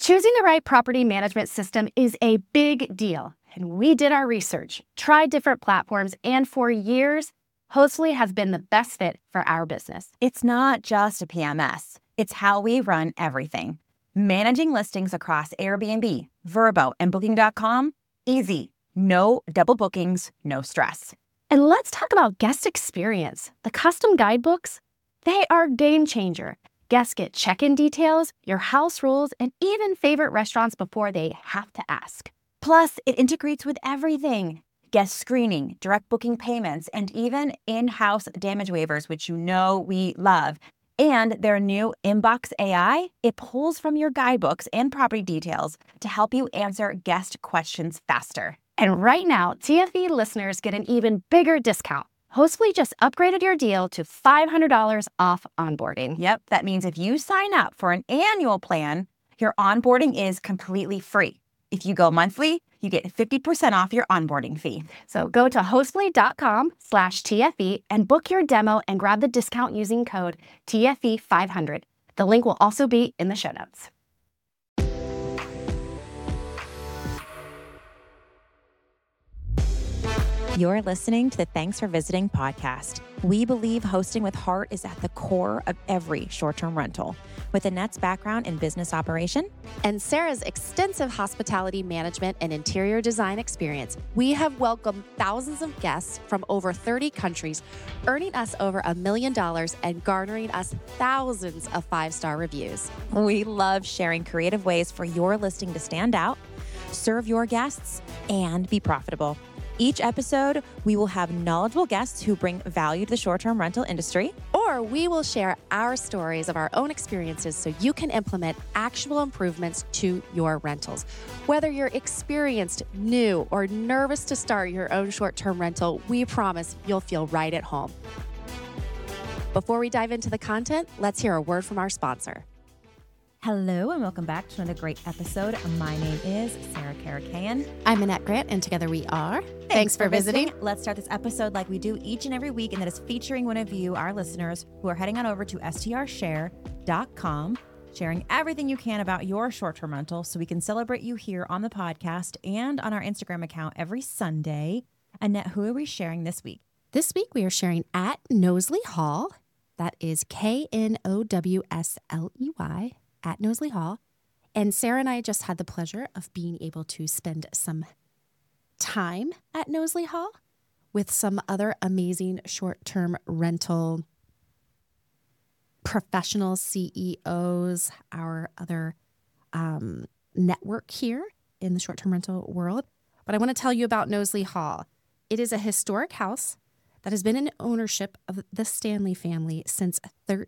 Choosing the right property management system is a big deal, and we did our research, tried different platforms, and for years, Hostfully has been the best fit for our business. It's not just a PMS. It's how we run everything. Managing listings across Airbnb, Vrbo, and Booking.com, easy. No double bookings, no stress. And let's talk about guest experience. The custom guidebooks, they are a game changer. Guests get check-in details, your house rules, and even favorite restaurants before they have to ask. Plus, it integrates with everything. Guest screening, direct booking payments, and even in-house damage waivers, which you know we love. And their new Inbox AI, it pulls from your guidebooks and property details to help you answer guest questions faster. And right now, TFE listeners get an even bigger discount. Hostfully just upgraded your deal to $500 off onboarding. Yep, that means if you sign up for an annual plan, your onboarding is completely free. If you go monthly, you get 50% off your onboarding fee. So go to hostfully.com/TFE and book your demo and grab the discount using code TFE500. The link will also be in the show notes. You're listening to the Thanks for Visiting podcast. We believe hosting with heart is at the core of every short-term rental. With Annette's background in business operation and Sarah's extensive hospitality management and interior design experience, we have welcomed thousands of guests from over 30 countries, earning us over $1 million and garnering us thousands of 5-star reviews. We love sharing creative ways for your listing to stand out, serve your guests, and be profitable. Each episode, we will have knowledgeable guests who bring value to the short-term rental industry. Or we will share our stories of our own experiences so you can implement actual improvements to your rentals. Whether you're experienced, new, or nervous to start your own short-term rental, we promise you'll feel right at home. Before we dive into the content, let's hear a word from our sponsor. Hello and welcome back to another great episode. My name is Sarah Karakayan. I'm Annette Grant, and together we are Thanks for visiting. Let's start this episode like we do each and every week, and that is featuring one of you, our listeners, who are heading on over to strshare.com, sharing everything you can about your short-term rental so we can celebrate you here on the podcast and on our Instagram account every Sunday. Annette, who are we sharing this week? This week we are sharing at Knowsley Hall. That is KNOWSLEY. At Knowsley Hall. And Sarah and I just had the pleasure of being able to spend some time at Knowsley Hall with some other amazing short-term rental professional CEOs, our other network here in the short-term rental world. But I want to tell you about Knowsley Hall. It is a historic house that has been in ownership of the Stanley family since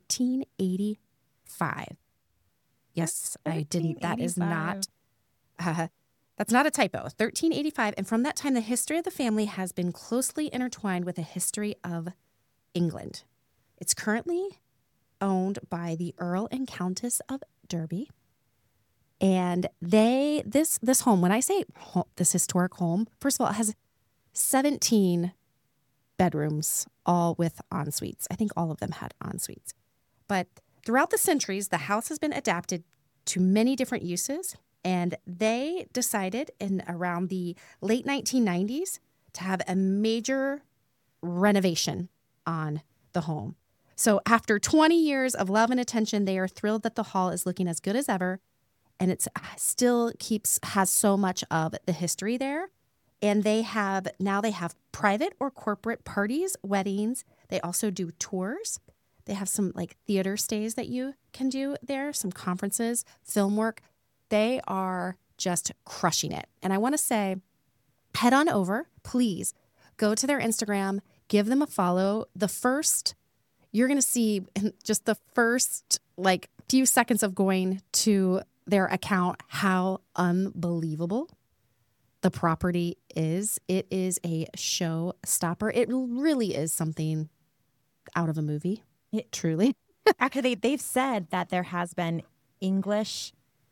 1385. Yes, I didn't. That is not, that's not a typo. 1385. And from that time, the history of the family has been closely intertwined with the history of England. It's currently owned by the Earl and Countess of Derby. And this home, when I say this historic home, first of all, it has 17 bedrooms, all with en suites. I think all of them had en suites. But throughout the centuries, the house has been adapted to many different uses, and they decided in around the late 1990s to have a major renovation on the home. So after 20 years of love and attention, they are thrilled that the hall is looking as good as ever, and it still has so much of the history there. And they have private or corporate parties, weddings. They also do tours. They have some theater stays that you can do there, some conferences, film work. They are just crushing it. And I want to say, head on over, please go to their Instagram, give them a follow. You're going to see in just the first few seconds of going to their account how unbelievable the property is. It is a showstopper. It really is something out of a movie. Truly. Actually, they've said that there has been English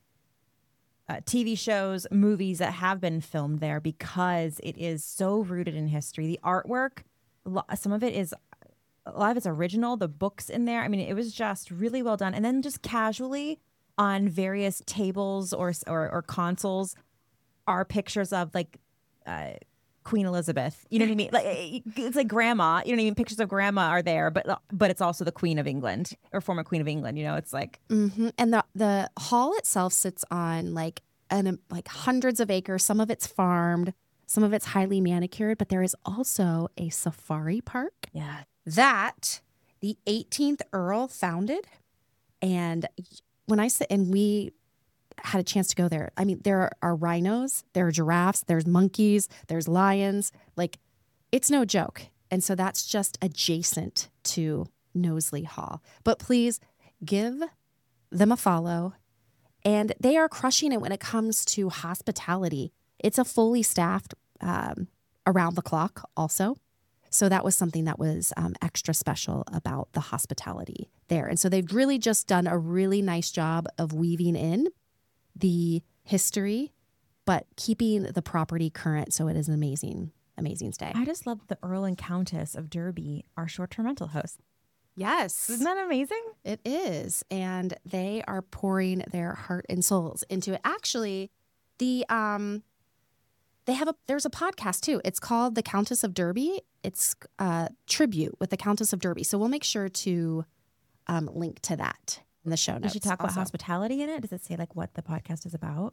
TV shows, movies that have been filmed there because it is so rooted in history. The artwork, a lot of it's original. The books in there, I mean, it was just really well done. And then just casually, on various tables or consoles are pictures of like Queen Elizabeth. You know what I mean? Like it's like grandma. You know what I mean? Pictures of grandma are there, but it's also the Queen of England or former Queen of England. You know, it's like And the hall itself sits on like hundreds of acres. Some of it's farmed, some of it's highly manicured, but there is also a safari park. Yeah, that the 18th Earl founded. And when I said, and we had a chance to go there, I mean, there are rhinos, there are giraffes, there's monkeys, there's lions. Like, it's no joke. And so that's just adjacent to Knowsley Hall. But please give them a follow. And they are crushing it when it comes to hospitality. It's a fully staffed around the clock also. So that was something that was extra special about the hospitality there. And so they've really just done a really nice job of weaving in the history, but keeping the property current. So it is an amazing stay. I just love the Earl and Countess of Derby, our short-term rental hosts. Yes. Isn't that amazing? It is. And they are pouring their heart and souls into it. Actually, there's a podcast too. It's called The Countess of Derby. It's a tribute with the Countess of Derby. So we'll make sure to link to that in the show notes. Did she talk about hospitality in it? Does it say like what the podcast is about?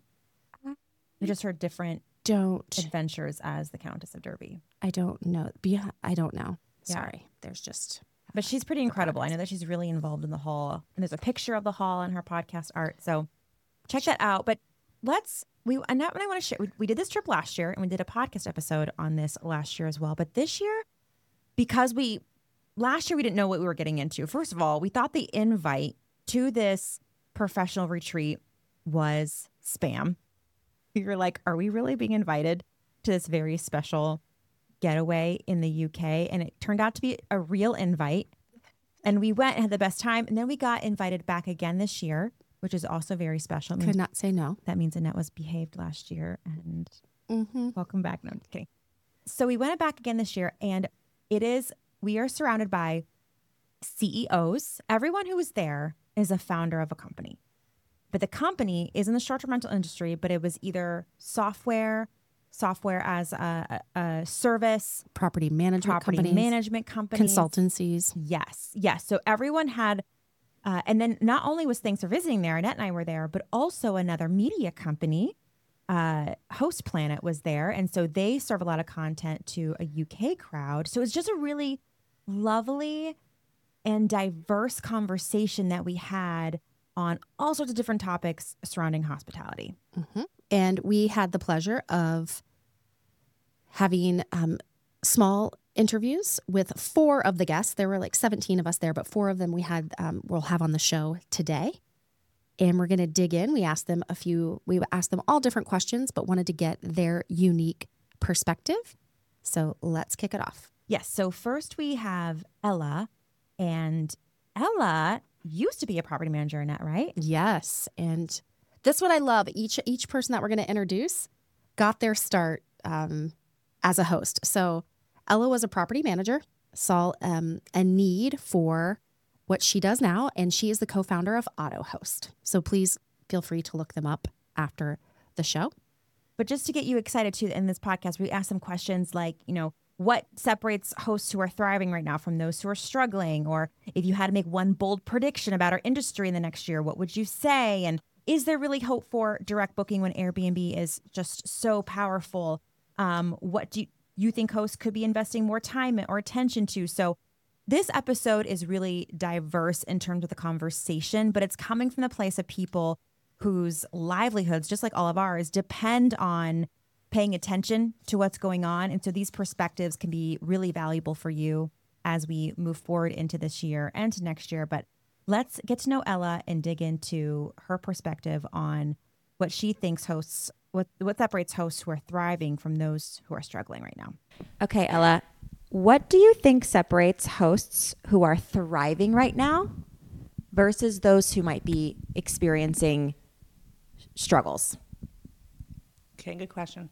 You just heard different adventures as the Countess of Derby. I don't know. I don't know. Sorry. There's just... But she's pretty incredible. I know that she's really involved in the hall. And there's a picture of the hall in her podcast art. So check that out. But I want to share, we did this trip last year and we did a podcast episode on this last year as well. But this year, because last year we didn't know what we were getting into. First of all, we thought the invite to this professional retreat was spam. We were like, are we really being invited to this very special getaway in the UK? And it turned out to be a real invite. And we went and had the best time. And then we got invited back again this year, which is also very special. Could not say no. That means Annette was behaved last year. And welcome back. No, I'm just kidding. So we went back again this year. And we are surrounded by CEOs. Everyone who was there is a founder of a company. But the company is in the short-term rental industry, but it was either software as a service, property management companies, consultancies. Yes. So everyone had, and then not only was Thanks for Visiting there, Annette and I were there, but also another media company, Host Planet was there. And so they serve a lot of content to a UK crowd. So it's just a really lovely and diverse conversation that we had on all sorts of different topics surrounding hospitality. Mm-hmm. And we had the pleasure of having small interviews with 4 of the guests. There were like 17 of us there, but 4 of them we'll have on the show today. And we're going to dig in. We asked them all different questions, but wanted to get their unique perspective. So let's kick it off. Yes. So first we have Ella, and Ella used to be a property manager, Annette, right? Yes. And that's what I love. Each person that we're going to introduce got their start as a host. So Ella was a property manager, saw a need for what she does now, and she is the co-founder of AutoHost. So please feel free to look them up after the show. But just to get you excited too, in this podcast, we asked some questions like, what separates hosts who are thriving right now from those who are struggling? Or if you had to make one bold prediction about our industry in the next year, what would you say? And is there really hope for direct booking when Airbnb is just so powerful? What do you think hosts could be investing more time or attention to? So this episode is really diverse in terms of the conversation, but it's coming from the place of people whose livelihoods, just like all of ours, depend on paying attention to what's going on. And so these perspectives can be really valuable for you as we move forward into this year and to next year. But let's get to know Ella and dig into her perspective on what she thinks what separates hosts who are thriving from those who are struggling right now. Okay, Ella, what do you think separates hosts who are thriving right now versus those who might be experiencing struggles? Okay, good question.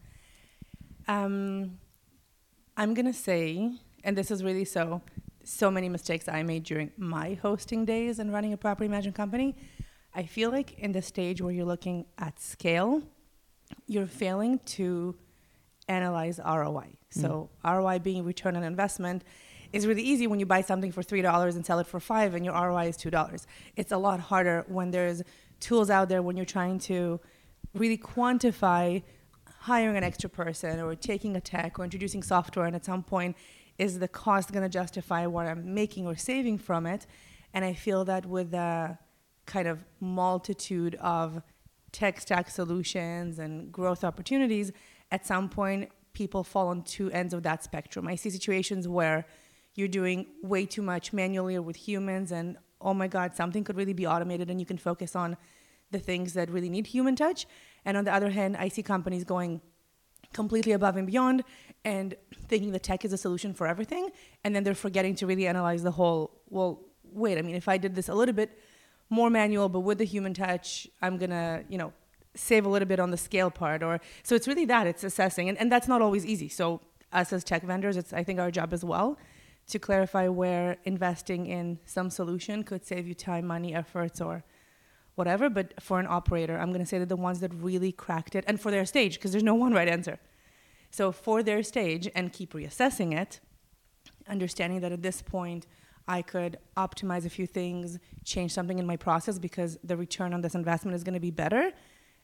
I'm going to say, and this is really so many mistakes I made during my hosting days and running a property management company. I feel like in the stage where you're looking at scale, you're failing to analyze ROI. So ROI being return on investment is really easy when you buy something for $3 and sell it for $5 and your ROI is $2. It's a lot harder when there's tools out there when you're trying to really quantify hiring an extra person or taking a tech or introducing software, and at some point, is the cost going to justify what I'm making or saving from it? And I feel that with the kind of multitude of tech stack solutions and growth opportunities, at some point, people fall on two ends of that spectrum. I see situations where you're doing way too much manually or with humans, and oh my God, something could really be automated and you can focus on the things that really need human touch. And on the other hand, I see companies going completely above and beyond and thinking the tech is a solution for everything. And then they're forgetting to really analyze the whole, well, wait, I mean, if I did this a little bit more manual, but with the human touch, I'm going to, save a little bit on the scale part. So it's really that, it's assessing. And that's not always easy. So us as tech vendors, it's, I think, our job as well to clarify where investing in some solution could save you time, money, efforts, or whatever. But for an operator, I'm going to say that the ones that really cracked it, and for their stage, because there's no one right answer. So for their stage, and keep reassessing it, understanding that at this point, I could optimize a few things, change something in my process because the return on this investment is going to be better,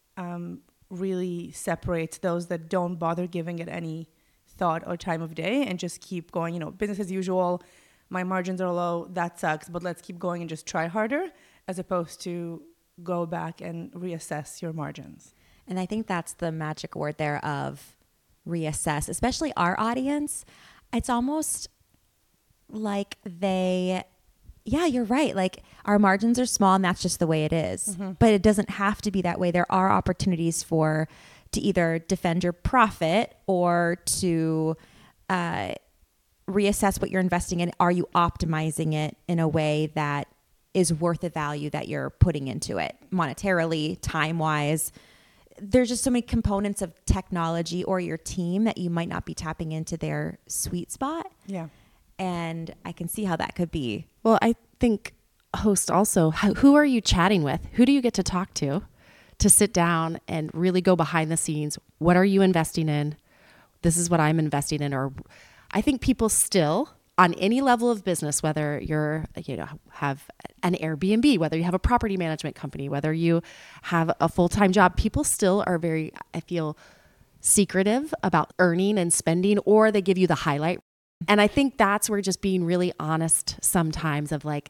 really separates those that don't bother giving it any thought or time of day and just keep going, business as usual, my margins are low, that sucks, but let's keep going and just try harder, as opposed to go back and reassess your margins. And I think that's the magic word there of reassess, especially our audience. It's almost like you're right. Like our margins are small and that's just the way it is. Mm-hmm. But it doesn't have to be that way. There are opportunities to either defend your profit or to reassess what you're investing in. Are you optimizing it in a way that is worth the value that you're putting into it monetarily, time-wise? There's just so many components of technology or your team that you might not be tapping into their sweet spot. Yeah. And I can see how that could be. Well, I think, host, also, who are you chatting with? Who do you get to talk to sit down and really go behind the scenes? What are you investing in? This is what I'm investing in. Or I think people still, on any level of business, whether you're, have an Airbnb, whether you have a property management company, whether you have a full-time job, people still are very, I feel, secretive about earning and spending, or they give you the highlight. And I think that's where just being really honest sometimes of like,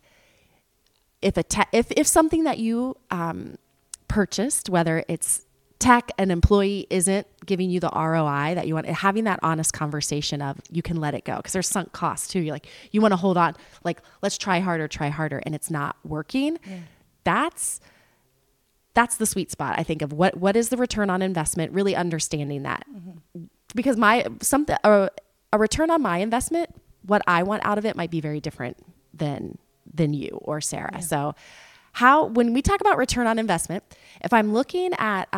if something that you purchased, whether it's tech, an employee isn't giving you the ROI that you want, having that honest conversation of you can let it go because there's sunk costs too. You're like, you want to hold on, like, let's try harder, and it's not working. Yeah. That's the sweet spot, I think, of what is the return on investment, really understanding that. Mm-hmm. Because a return on my investment, what I want out of it might be very different than you or Sarah. Yeah. So when we talk about return on investment, if I'm looking at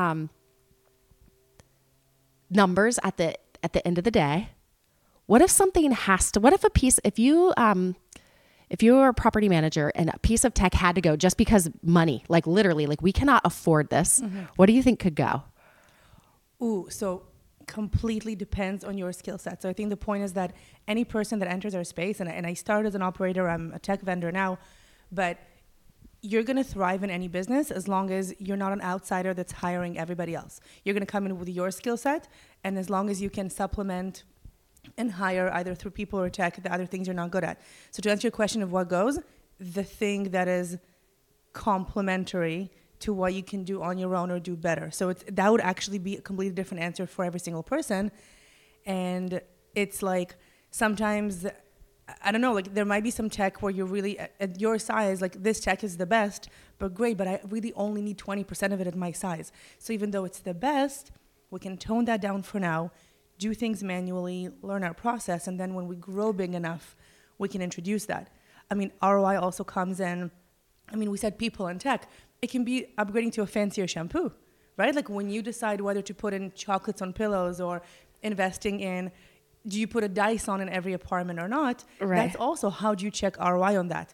numbers at the end of the day, what if if you're a property manager and a piece of tech had to go just because money, like literally, like we cannot afford this, mm-hmm. What do you think could go? So completely depends on your skill set. So I think the point is that any person that enters our space, and I started as an operator, I'm a tech vendor now, but you're going to thrive in any business as long as you're not an outsider that's hiring everybody else. You're going to come in with your skill set, and as long as you can supplement and hire either through people or tech, the other things you're not good at. So to answer your question of what goes, the thing that is complementary to what you can do on your own or do better. So that would actually be a completely different answer for every single person. And it's like sometimes, I don't know, like there might be some tech where you're really at your size, like this tech is the best, but great, but I really only need 20% of it at my size. So even though it's the best, we can tone that down for now, do things manually, learn our process, and then when we grow big enough, we can introduce that. I mean, ROI also comes in, we said people and tech. It can be upgrading to a fancier shampoo, right? Like when you decide whether to put in chocolates on pillows or investing in, do you put a Dyson in every apartment or not? Right. That's also, how do you check ROI on that?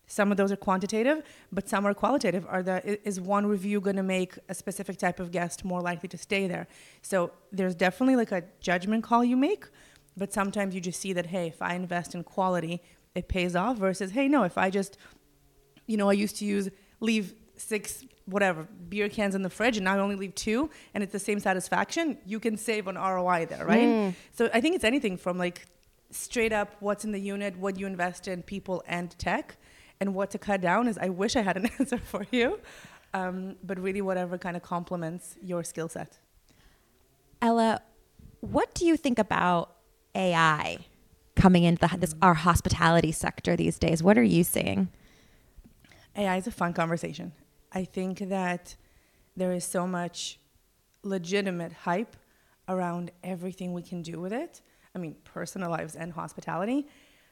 Some of those are quantitative, but some are qualitative. Is one review going to make a specific type of guest more likely to stay there? So there's definitely like a judgment call you make, but sometimes you just see that, hey, if I invest in quality, it pays off, versus, hey, no, if I just, I used to leave 6 beer cans in the fridge, and now I only leave 2, and it's the same satisfaction, you can save on ROI there, right? So I think it's anything from like straight up what's in the unit, what you invest in people and tech, and what to cut down is, I wish I had an answer for you, but really whatever kind of complements your skill set. Ella, what do you think about AI coming into our hospitality sector these days? What are you seeing? AI is a fun conversation. I think that there is so much legitimate hype around everything we can do with it. I mean, personal lives and hospitality.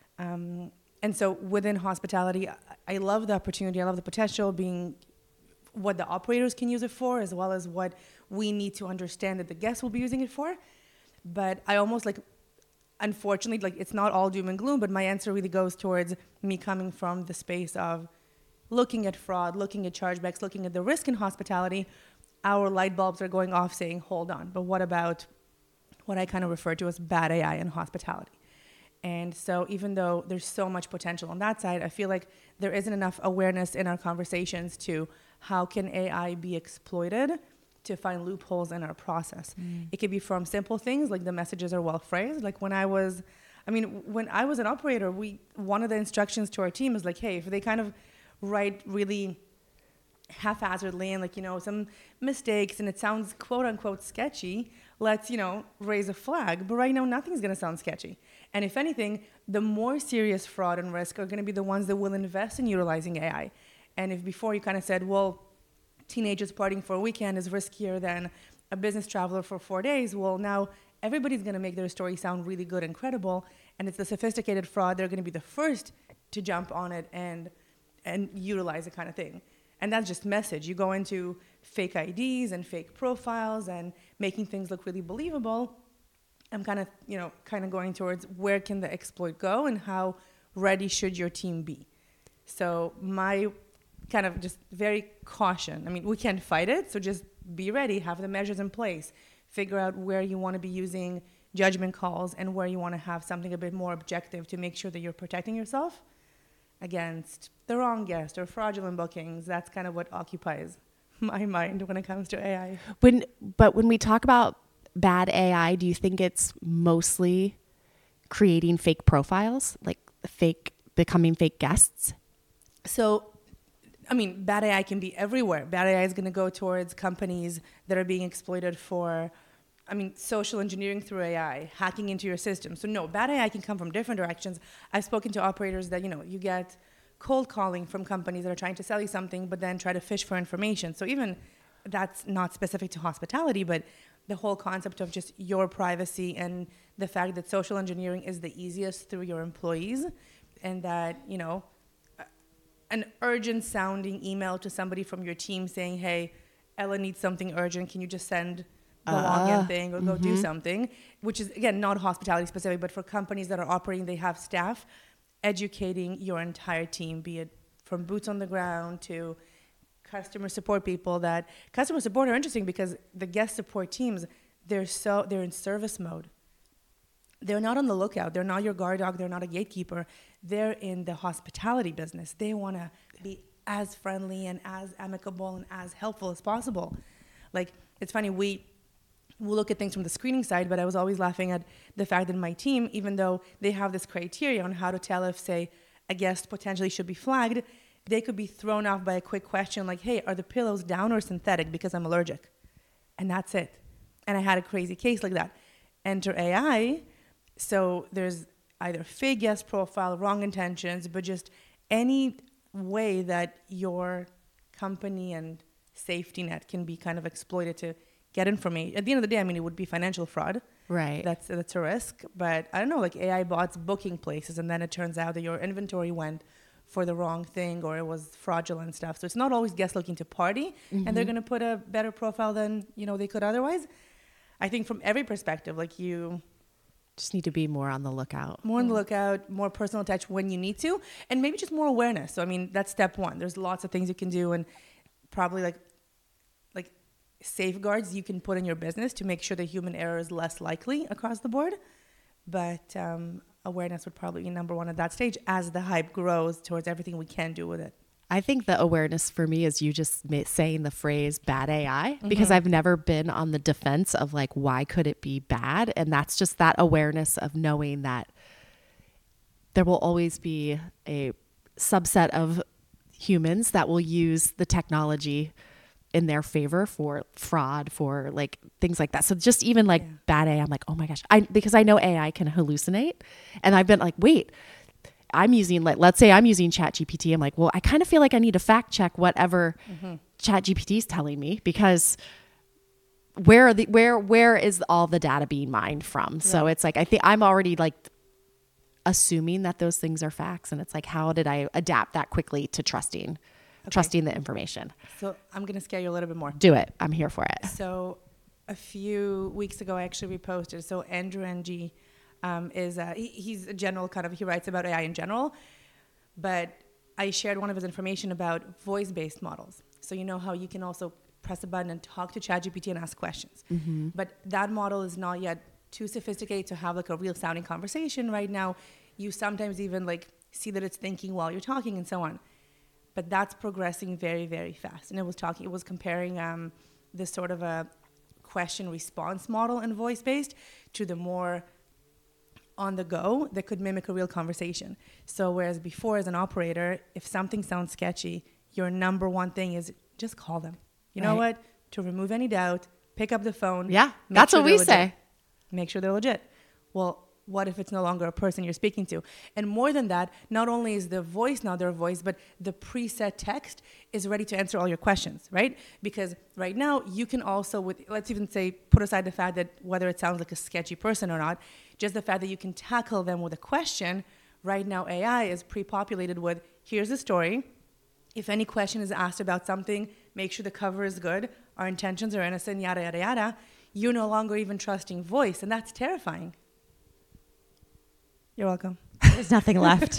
And so within hospitality, I love the opportunity. I love the potential being what the operators can use it for, as well as what we need to understand that the guests will be using it for. But I almost unfortunately, it's not all doom and gloom, but my answer really goes towards me coming from the space of looking at fraud, looking at chargebacks, looking at the risk in hospitality. Our light bulbs are going off saying, hold on, but what about what I kind of refer to as bad AI in hospitality? And so even though there's so much potential on that side, I feel like there isn't enough awareness in our conversations to how can AI be exploited to find loopholes in our process. It could be from simple things like the messages are well phrased. Like when I was an operator, one of the instructions to our team is like, hey, if they kind of write really haphazardly and some mistakes and it sounds quote unquote sketchy, let's raise a flag. But right now nothing's going to sound sketchy, and if anything, the more serious fraud and risk are going to be the ones that will invest in utilizing AI. And if before you kind of said, well, teenagers partying for a weekend is riskier than a business traveler for 4 days, well, now everybody's going to make their story sound really good and credible, and it's the sophisticated fraud, they're going to be the first to jump on it and utilize the kind of thing. And that's just message. You go into fake IDs and fake profiles and making things look really believable. I'm kind of going towards where can the exploit go and how ready should your team be. So my kind of just very caution. I mean, we can't fight it, so just be ready, have the measures in place, figure out where you want to be using judgment calls and where you want to have something a bit more objective to make sure that you're protecting yourself against the wrong guest or fraudulent bookings. That's kind of what occupies my mind when it comes to AI. But when we talk about bad AI, do you think it's mostly creating fake profiles, like becoming fake guests? So, I mean, bad AI can be everywhere. Bad AI is going to go towards companies that are being exploited for, social engineering through AI, hacking into your system. So no, bad AI can come from different directions. I've spoken to operators that, you get cold calling from companies that are trying to sell you something, but then try to fish for information. So even that's not specific to hospitality, but the whole concept of just your privacy and the fact that social engineering is the easiest through your employees, and that, an urgent sounding email to somebody from your team saying, hey, Ella needs something urgent, can you just send the login thing or go do something, which is, again, not hospitality specific, but for companies that are operating, they have staff, educating your entire team, be it from boots on the ground to customer support people. That customer support are interesting because the guest support teams, they're in service mode. They're not on the lookout. They're not your guard dog. They're not a gatekeeper. They're in the hospitality business. They want to be as friendly and as amicable and as helpful as possible. Like, it's funny, we'll look at things from the screening side, but I was always laughing at the fact that my team, even though they have this criteria on how to tell if, say, a guest potentially should be flagged, they could be thrown off by a quick question like, hey, are the pillows down or synthetic because I'm allergic? And that's it. And I had a crazy case like that. Enter AI. So there's either fake guest profile, wrong intentions, but just any way that your company and safety net can be kind of exploited to get information. At the end of the day, it would be financial fraud. Right. That's a risk. But I don't know, like AI bots booking places, and then it turns out that your inventory went for the wrong thing or it was fraudulent stuff. So it's not always guests looking to party, and they're going to put a better profile than they could otherwise. I think from every perspective, like Just need to be more on the lookout. More on the lookout, more personal touch when you need to, and maybe just more awareness. So, I mean, that's step one. There's lots of things you can do, and probably like safeguards you can put in your business to make sure that human error is less likely across the board. But awareness would probably be number one at that stage as the hype grows towards everything we can do with it. I think the awareness for me is you just saying the phrase bad AI, because I've never been on the defense of like, why could it be bad? And that's just that awareness of knowing that there will always be a subset of humans that will use the technology in their favor for fraud, for like things like that. So just even like bad AI, I'm like, oh my gosh, because I know AI can hallucinate, and I've been like, wait, I'm using, like, let's say I'm using ChatGPT. I'm like, well, I kind of feel like I need to fact check whatever ChatGPT is telling me, because where is all the data being mined from? Right. So it's like, I think I'm already like assuming that those things are facts. And it's like, how did I adapt that quickly to trusting the information? So I'm going to scare you a little bit more. Do it. I'm here for it. So a few weeks ago, I actually reposted. So Andrew Ng, he's a general kind of, he writes about AI in general, but I shared one of his information about voice-based models. So you know how you can also press a button and talk to ChatGPT and ask questions. But that model is not yet too sophisticated to have like a real sounding conversation right now. You sometimes even like see that it's thinking while you're talking and so on. But that's progressing very, very fast. And it was comparing this sort of a question response model in voice-based to the more on the go that could mimic a real conversation. So whereas before, as an operator, if something sounds sketchy, your number one thing is just call them. You know what? To remove any doubt, pick up the phone. Yeah, that's what we say. Make sure they're legit. Well, what if it's no longer a person you're speaking to? And more than that, not only is the voice now their voice, but the preset text is ready to answer all your questions, right? Because right now you can also, let's even say, put aside the fact that whether it sounds like a sketchy person or not, just the fact that you can tackle them with a question. Right now AI is pre-populated with, here's the story. If any question is asked about something, make sure the cover is good. Our intentions are innocent, yada, yada, yada. You're no longer even trusting voice, and that's terrifying. You're welcome. There's nothing left.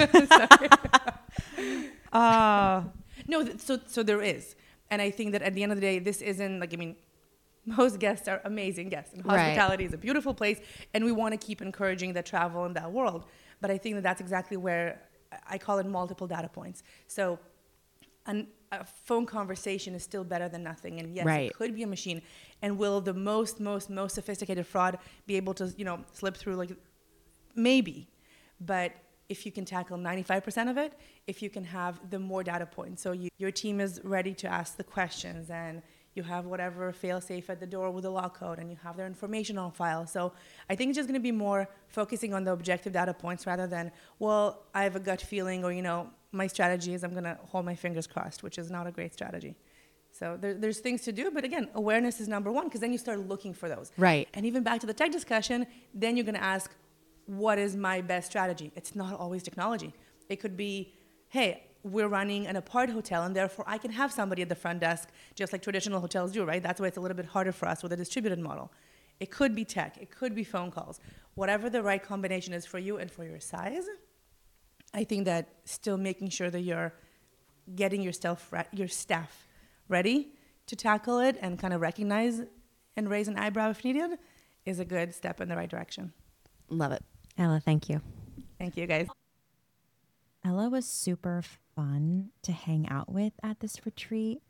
No, so there is. And I think that at the end of the day, this isn't like, I mean, most guests are amazing guests. And hospitality is a beautiful place. And we want to keep encouraging the travel in that world. But I think that that's exactly where I call it multiple data points. So a phone conversation is still better than nothing. And yes, it could be a machine. And will the most sophisticated fraud be able to, slip through? Like, maybe. But if you can tackle 95% of it, if you can have the more data points, so your team is ready to ask the questions, and you have whatever fail-safe at the door with the lock code, and you have their information on file. So I think it's just going to be more focusing on the objective data points rather than, well, I have a gut feeling, or, my strategy is I'm going to hold my fingers crossed, which is not a great strategy. So there's things to do, but again, awareness is number one, because then you start looking for those. Right. And even back to the tech discussion, then you're going to ask, what is my best strategy? It's not always technology. It could be, hey, we're running an apart hotel, and therefore I can have somebody at the front desk, just like traditional hotels do, right? That's why it's a little bit harder for us with a distributed model. It could be tech. It could be phone calls. Whatever the right combination is for you and for your size, I think that still making sure that you're getting your staff ready to tackle it and kind of recognize and raise an eyebrow if needed is a good step in the right direction. Love it. Ella, thank you. Thank you, guys. Ella was super fun to hang out with at this retreat.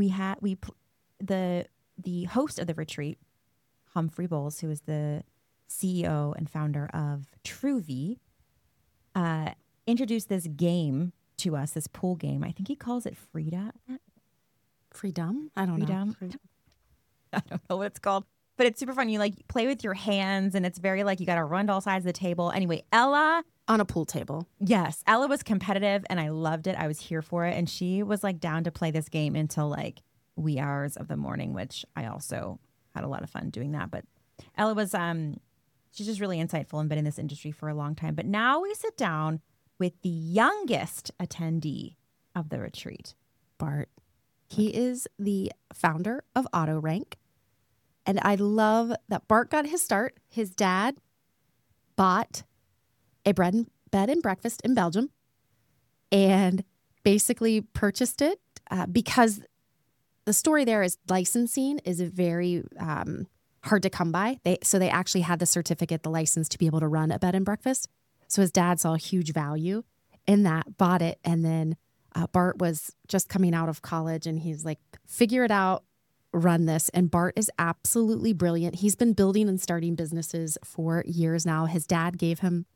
The host of the retreat, Humphrey Bowles, who is the CEO and founder of Truvy, introduced this game to us, this pool game. I think he calls it Freedom. I don't know. I don't know what it's called. But it's super fun. You play with your hands, and it's very you got to run to all sides of the table. Anyway, Ella. On a pool table. Yes. Ella was competitive, and I loved it. I was here for it. And she was down to play this game until wee hours of the morning, which I also had a lot of fun doing that. But Ella was, she's just really insightful and been in this industry for a long time. But now we sit down with the youngest attendee of the retreat, Bart. He is the founder of AutoRank. And I love that Bart got his start. His dad bought a bed and breakfast in Belgium and basically purchased it because the story there is licensing is a very hard to come by. So they actually had the certificate, the license to be able to run a bed and breakfast. So his dad saw huge value in that, bought it. And then Bart was just coming out of college and he's like, figure it out, run this. And Bart is absolutely brilliant. He's been building and starting businesses for years now. His dad gave him,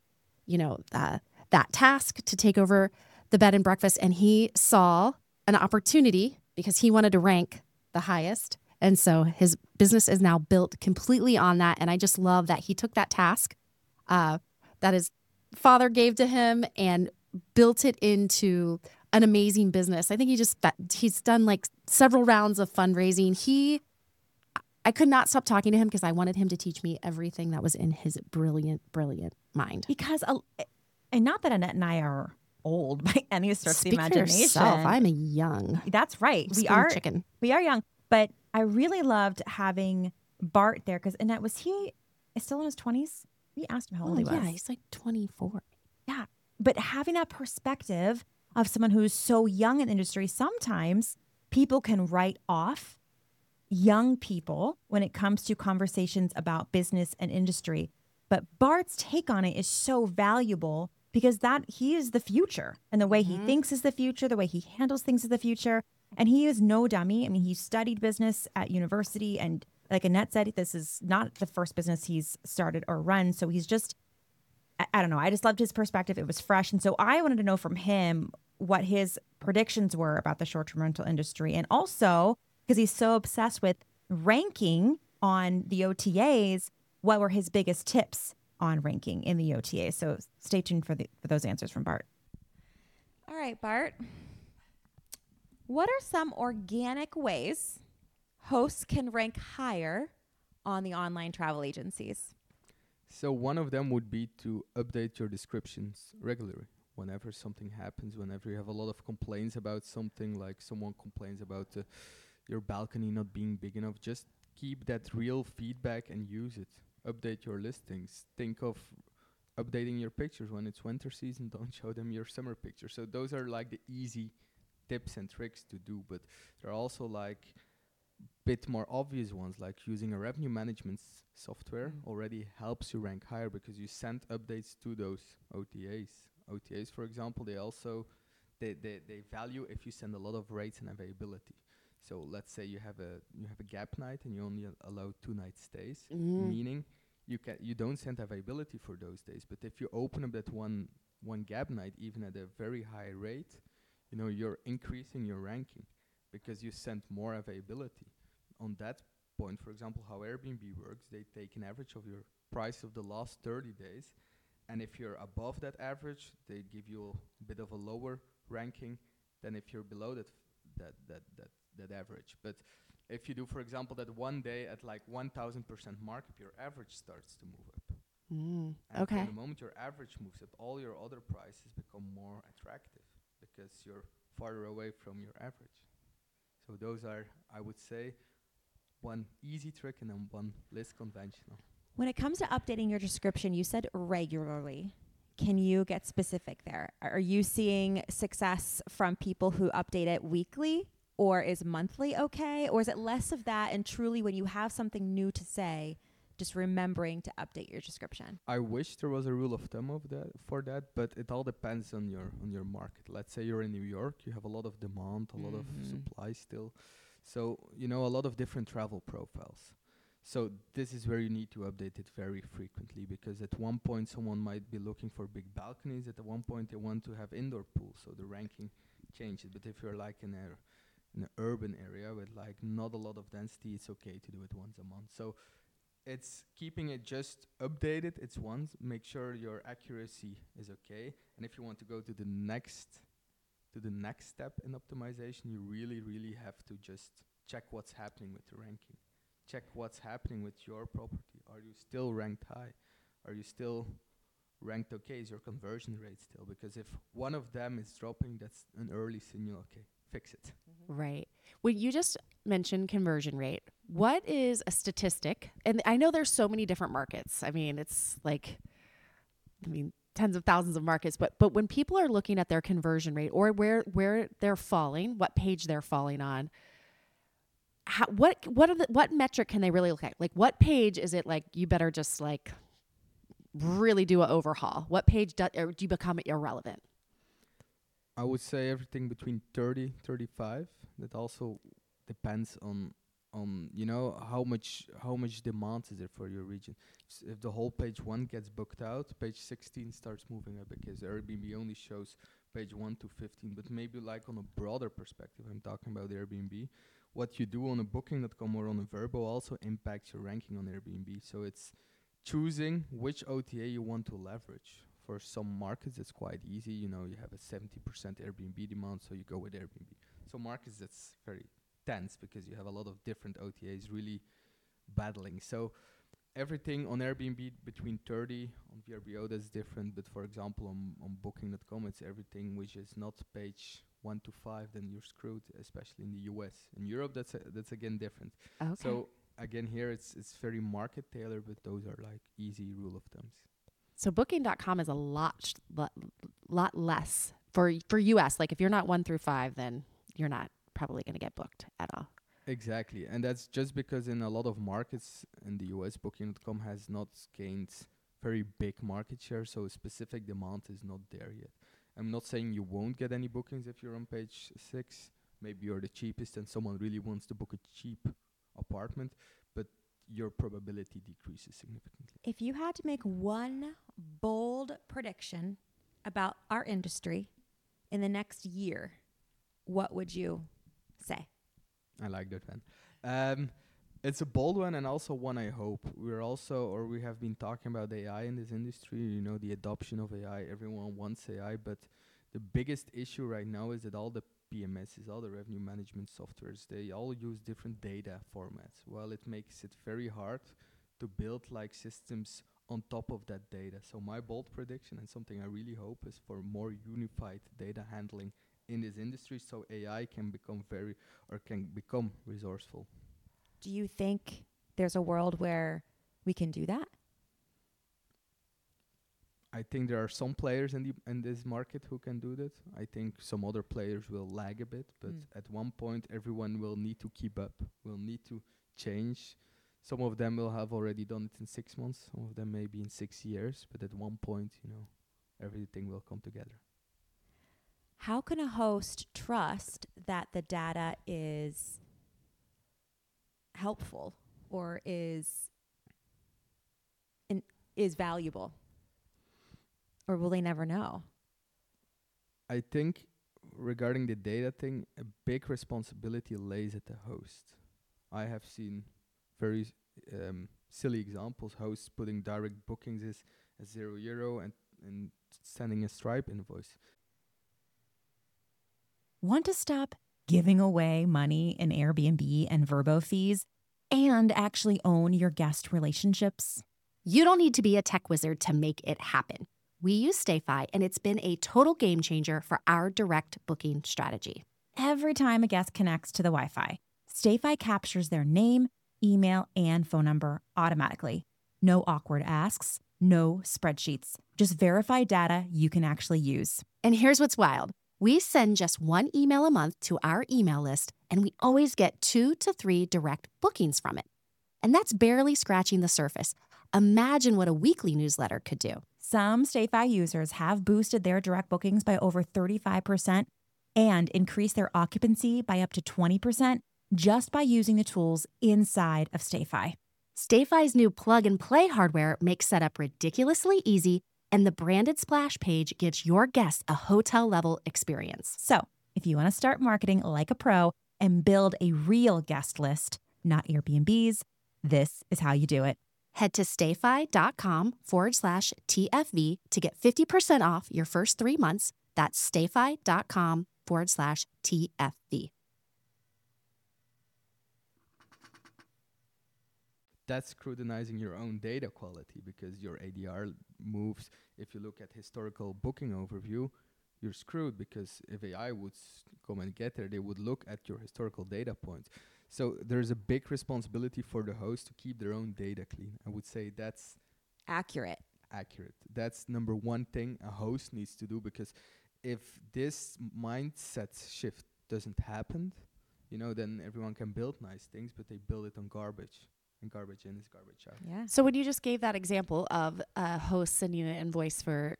that task to take over the bed and breakfast. And he saw an opportunity because he wanted to rank the highest. And so his business is now built completely on that. And I just love that he took that task that his father gave to him and built it into an amazing business. I think he's done like several rounds of fundraising. I could not stop talking to him because I wanted him to teach me everything that was in his brilliant, brilliant mind. Because, and not that Annette and I are old by any stretch of the Speak imagination. for yourself. I'm a young. That's right. We are young. But I really loved having Bart there because Annette, was he still in his 20s? We asked him how old he was. Yeah, he's like 24. Yeah. But having that perspective of someone who's so young in the industry, sometimes people can write off young people when it comes to conversations about business and industry. But Bart's take on it is so valuable because he is the future, and the way he thinks is the future, the way he handles things is the future. And he is no dummy. I mean, he studied business at university, and like Annette said, this is not the first business he's started or run. So he's just, I don't know. I just loved his perspective. It was fresh. And so I wanted to know from him what his predictions were about the short-term rental industry. And also, because he's so obsessed with ranking on the OTAs, what were his biggest tips on ranking in the OTA? So stay tuned for those answers from Bart. All right, Bart. What are some organic ways hosts can rank higher on the online travel agencies? So one of them would be to update your descriptions regularly. Whenever something happens, whenever you have a lot of complaints about something, like someone complains about your balcony not being big enough, just keep that real feedback and use it. Update your listings. Think of updating your pictures when it's winter season. Don't show them your summer pictures. So those are like the easy tips and tricks to do, but there are also like bit more obvious ones, like using a revenue management software already helps you rank higher because you send updates to those OTAs. OTAs, for example, they value if you send a lot of rates and availability. So let's say you have a gap night and you only allow 2-night stays, meaning you don't send availability for those days. But if you open up that one gap night, even at a very high rate, you're increasing your ranking because you send more availability. On that point, for example, how Airbnb works, they take an average of your price of the last 30 days. And if you're above that average, they give you a bit of a lower ranking than if you're below that average. But if you do, for example, that one day at like 1,000% markup, your average starts to move up. And Okay. the moment your average moves up, all your other prices become more attractive because you're farther away from your average. So those are, I would say, one easy trick and then one less conventional. When it comes to updating your description, you said regularly. Can you get specific there? Are you seeing success from people who update it weekly, or is monthly okay? Or is it less of that and truly when you have something new to say, just remembering to update your description? I wish there was a rule of thumb for that, but it all depends on your market. Let's say you're in New York, you have a lot of demand, a lot of supply still. So, a lot of different travel profiles. So this is where you need to update it very frequently, because at one point someone might be looking for big balconies, at one point they want to have indoor pools, so the ranking changes. But if you're like in an urban area with like not a lot of density, it's okay to do it once a month. So it's keeping it just updated. It's once. Make sure your accuracy is okay. And if you want to go to the next step in optimization, you really, really have to just check what's happening with the ranking. Check what's happening with your property. Are you still ranked high? Are you still ranked okay? Is your conversion rate still? Because if one of them is dropping, that's an early signal. Okay, fix it. Right. When you just mentioned conversion rate, what is a statistic? And I know there's so many different markets. I mean, it's like tens of thousands of markets, but when people are looking at their conversion rate or where they're falling, what page they're falling on, what metric can they really look at? Like, what page is it like you better just like really do an overhaul? What page do you become irrelevant? I would say everything between 30, 35. That also depends on how much demand is there for your region. If the whole page 1 gets booked out, page 16 starts moving up because Airbnb only shows page 1 to 15. But maybe like on a broader perspective, I'm talking about Airbnb. What you do on a Booking.com or on a Vrbo also impacts your ranking on Airbnb. So it's choosing which OTA you want to leverage. For some markets, it's quite easy. You have a 70% Airbnb demand, so you go with Airbnb. Some markets, that's very tense because you have a lot of different OTAs really battling. So everything on Airbnb between 30, on VRBO that's different. But for example, on Booking.com, it's everything which is not page 1 to 5, then you're screwed, especially in the US. In Europe, that's again different. Okay. So again, here it's very market tailored, but those are like easy rule of thumbs. So Booking.com is a lot less for US. Like if you're not 1 through 5, then you're not probably going to get booked at all. Exactly. And that's just because in a lot of markets in the US, Booking.com has not gained very big market share. So specific demand is not there yet. I'm not saying you won't get any bookings if you're on page 6. Maybe you're the cheapest and someone really wants to book a cheap apartment, but your probability decreases significantly. If you had to make one bold prediction about our industry in the next year, what would you say? I like that one. It's a bold one and also one I hope. We have been talking about AI in this industry, the adoption of AI. Everyone wants AI, but the biggest issue right now is that all the PMSs, all the revenue management softwares, they all use different data formats. Well, it makes it very hard to build like systems on top of that data. So my bold prediction and something I really hope is for more unified data handling in this industry so AI can become resourceful. Do you think there's a world where we can do that? I think there are some players in this market who can do that. I think some other players will lag a bit, but at one point everyone will need to keep up, will need to change. Some of them will have already done it in 6 months, some of them maybe in 6 years, but at one point, everything will come together. How can a host trust that the data is helpful or is valuable? Or will they never know? I think regarding the data thing, a big responsibility lays at the host. I have seen very silly examples, hosts putting direct bookings as €0 and sending a Stripe invoice. Want to stop giving away money in Airbnb and Vrbo fees and actually own your guest relationships? You don't need to be a tech wizard to make it happen. We use StayFi, and it's been a total game changer for our direct booking strategy. Every time a guest connects to the Wi-Fi, StayFi captures their name, email, and phone number automatically. No awkward asks, no spreadsheets, just verified data you can actually use. And here's what's wild. We send just 1 email a month to our email list, and we always get 2 to 3 direct bookings from it. And that's barely scratching the surface. Imagine what a weekly newsletter could do. Some StayFi users have boosted their direct bookings by over 35% and increased their occupancy by up to 20% just by using the tools inside of StayFi. StayFi's new plug-and-play hardware makes setup ridiculously easy, and the branded splash page gives your guests a hotel-level experience. So, if you want to start marketing like a pro and build a real guest list, not Airbnb's, this is how you do it. Head to stayfi.com/TFV to get 50% off your first 3 months. That's stayfi.com/TFV. That's scrutinizing your own data quality because your ADR moves. If you look at historical booking overview, you're screwed because if AI would come and get there, they would look at your historical data points. So there's a big responsibility for the host to keep their own data clean. I would say that's accurate. accurate. That's number one thing a host needs to do, because if this mindset shift doesn't happen, then everyone can build nice things, but they build it on garbage. And garbage in is garbage out. Yeah. So when you just gave that example of a host sending an invoice for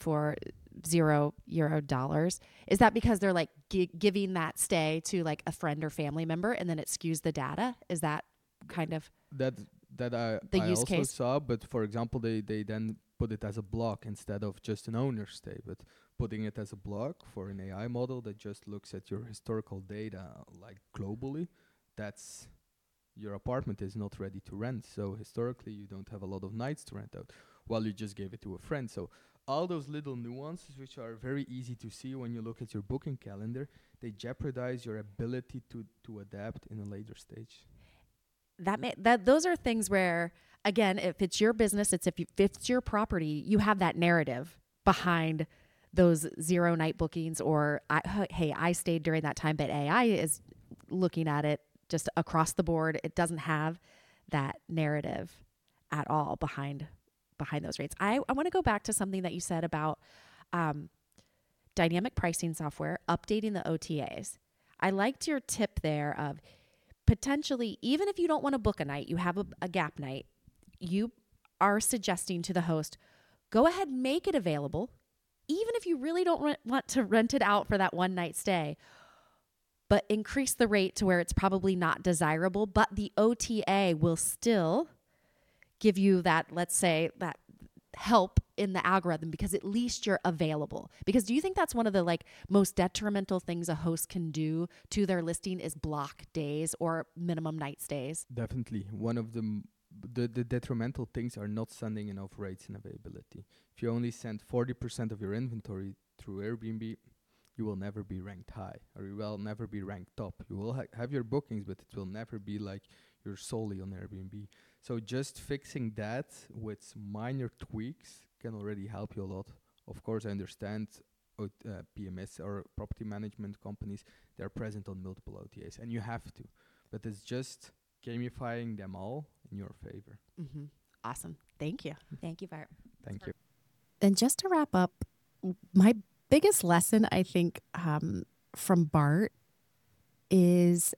$0, is that because they're like giving that stay to like a friend or family member, and then it skews the data? Is that kind of that I use also case? saw? But for example, they then put it as a block instead of just an owner stay, but putting it as a block for an AI model that just looks at your historical data like globally. That's your apartment is not ready to rent, so historically you don't have a lot of nights to rent out, while you just gave it to a friend. So all those little nuances, which are very easy to see when you look at your booking calendar, they jeopardize your ability to adapt in a later stage. That those are things where, again, if it's your business, if it's your property, you have that narrative behind those 0 night bookings, or hey, I stayed during that time, but AI is looking at it just across the board. It doesn't have that narrative at all behind those rates. I want to go back to something that you said about dynamic pricing software, updating the OTAs. I liked your tip there of potentially, even if you don't want to book a night, you have a gap night, you are suggesting to the host, go ahead, make it available, even if you really don't want to rent it out for that one night stay, but increase the rate to where it's probably not desirable, but the OTA will still give you that, let's say, that help in the algorithm, because at least you're available. Because do you think that's one of the like most detrimental things a host can do to their listing is block days or minimum night stays? Definitely. One of the detrimental things are not sending enough rates and availability. If you only send 40% of your inventory through Airbnb, you will never be ranked high, or you will never be ranked top. You will have your bookings, but it will never be like you're solely on Airbnb. So just fixing that with minor tweaks can already help you a lot. Of course, I understand PMS or property management companies, they're present on multiple OTAs, and you have to. But it's just gamifying them all in your favor. Mm-hmm. Awesome. Thank you. Thank you, Bart. Thank you. And just to wrap up, my biggest lesson, I think, from Bart is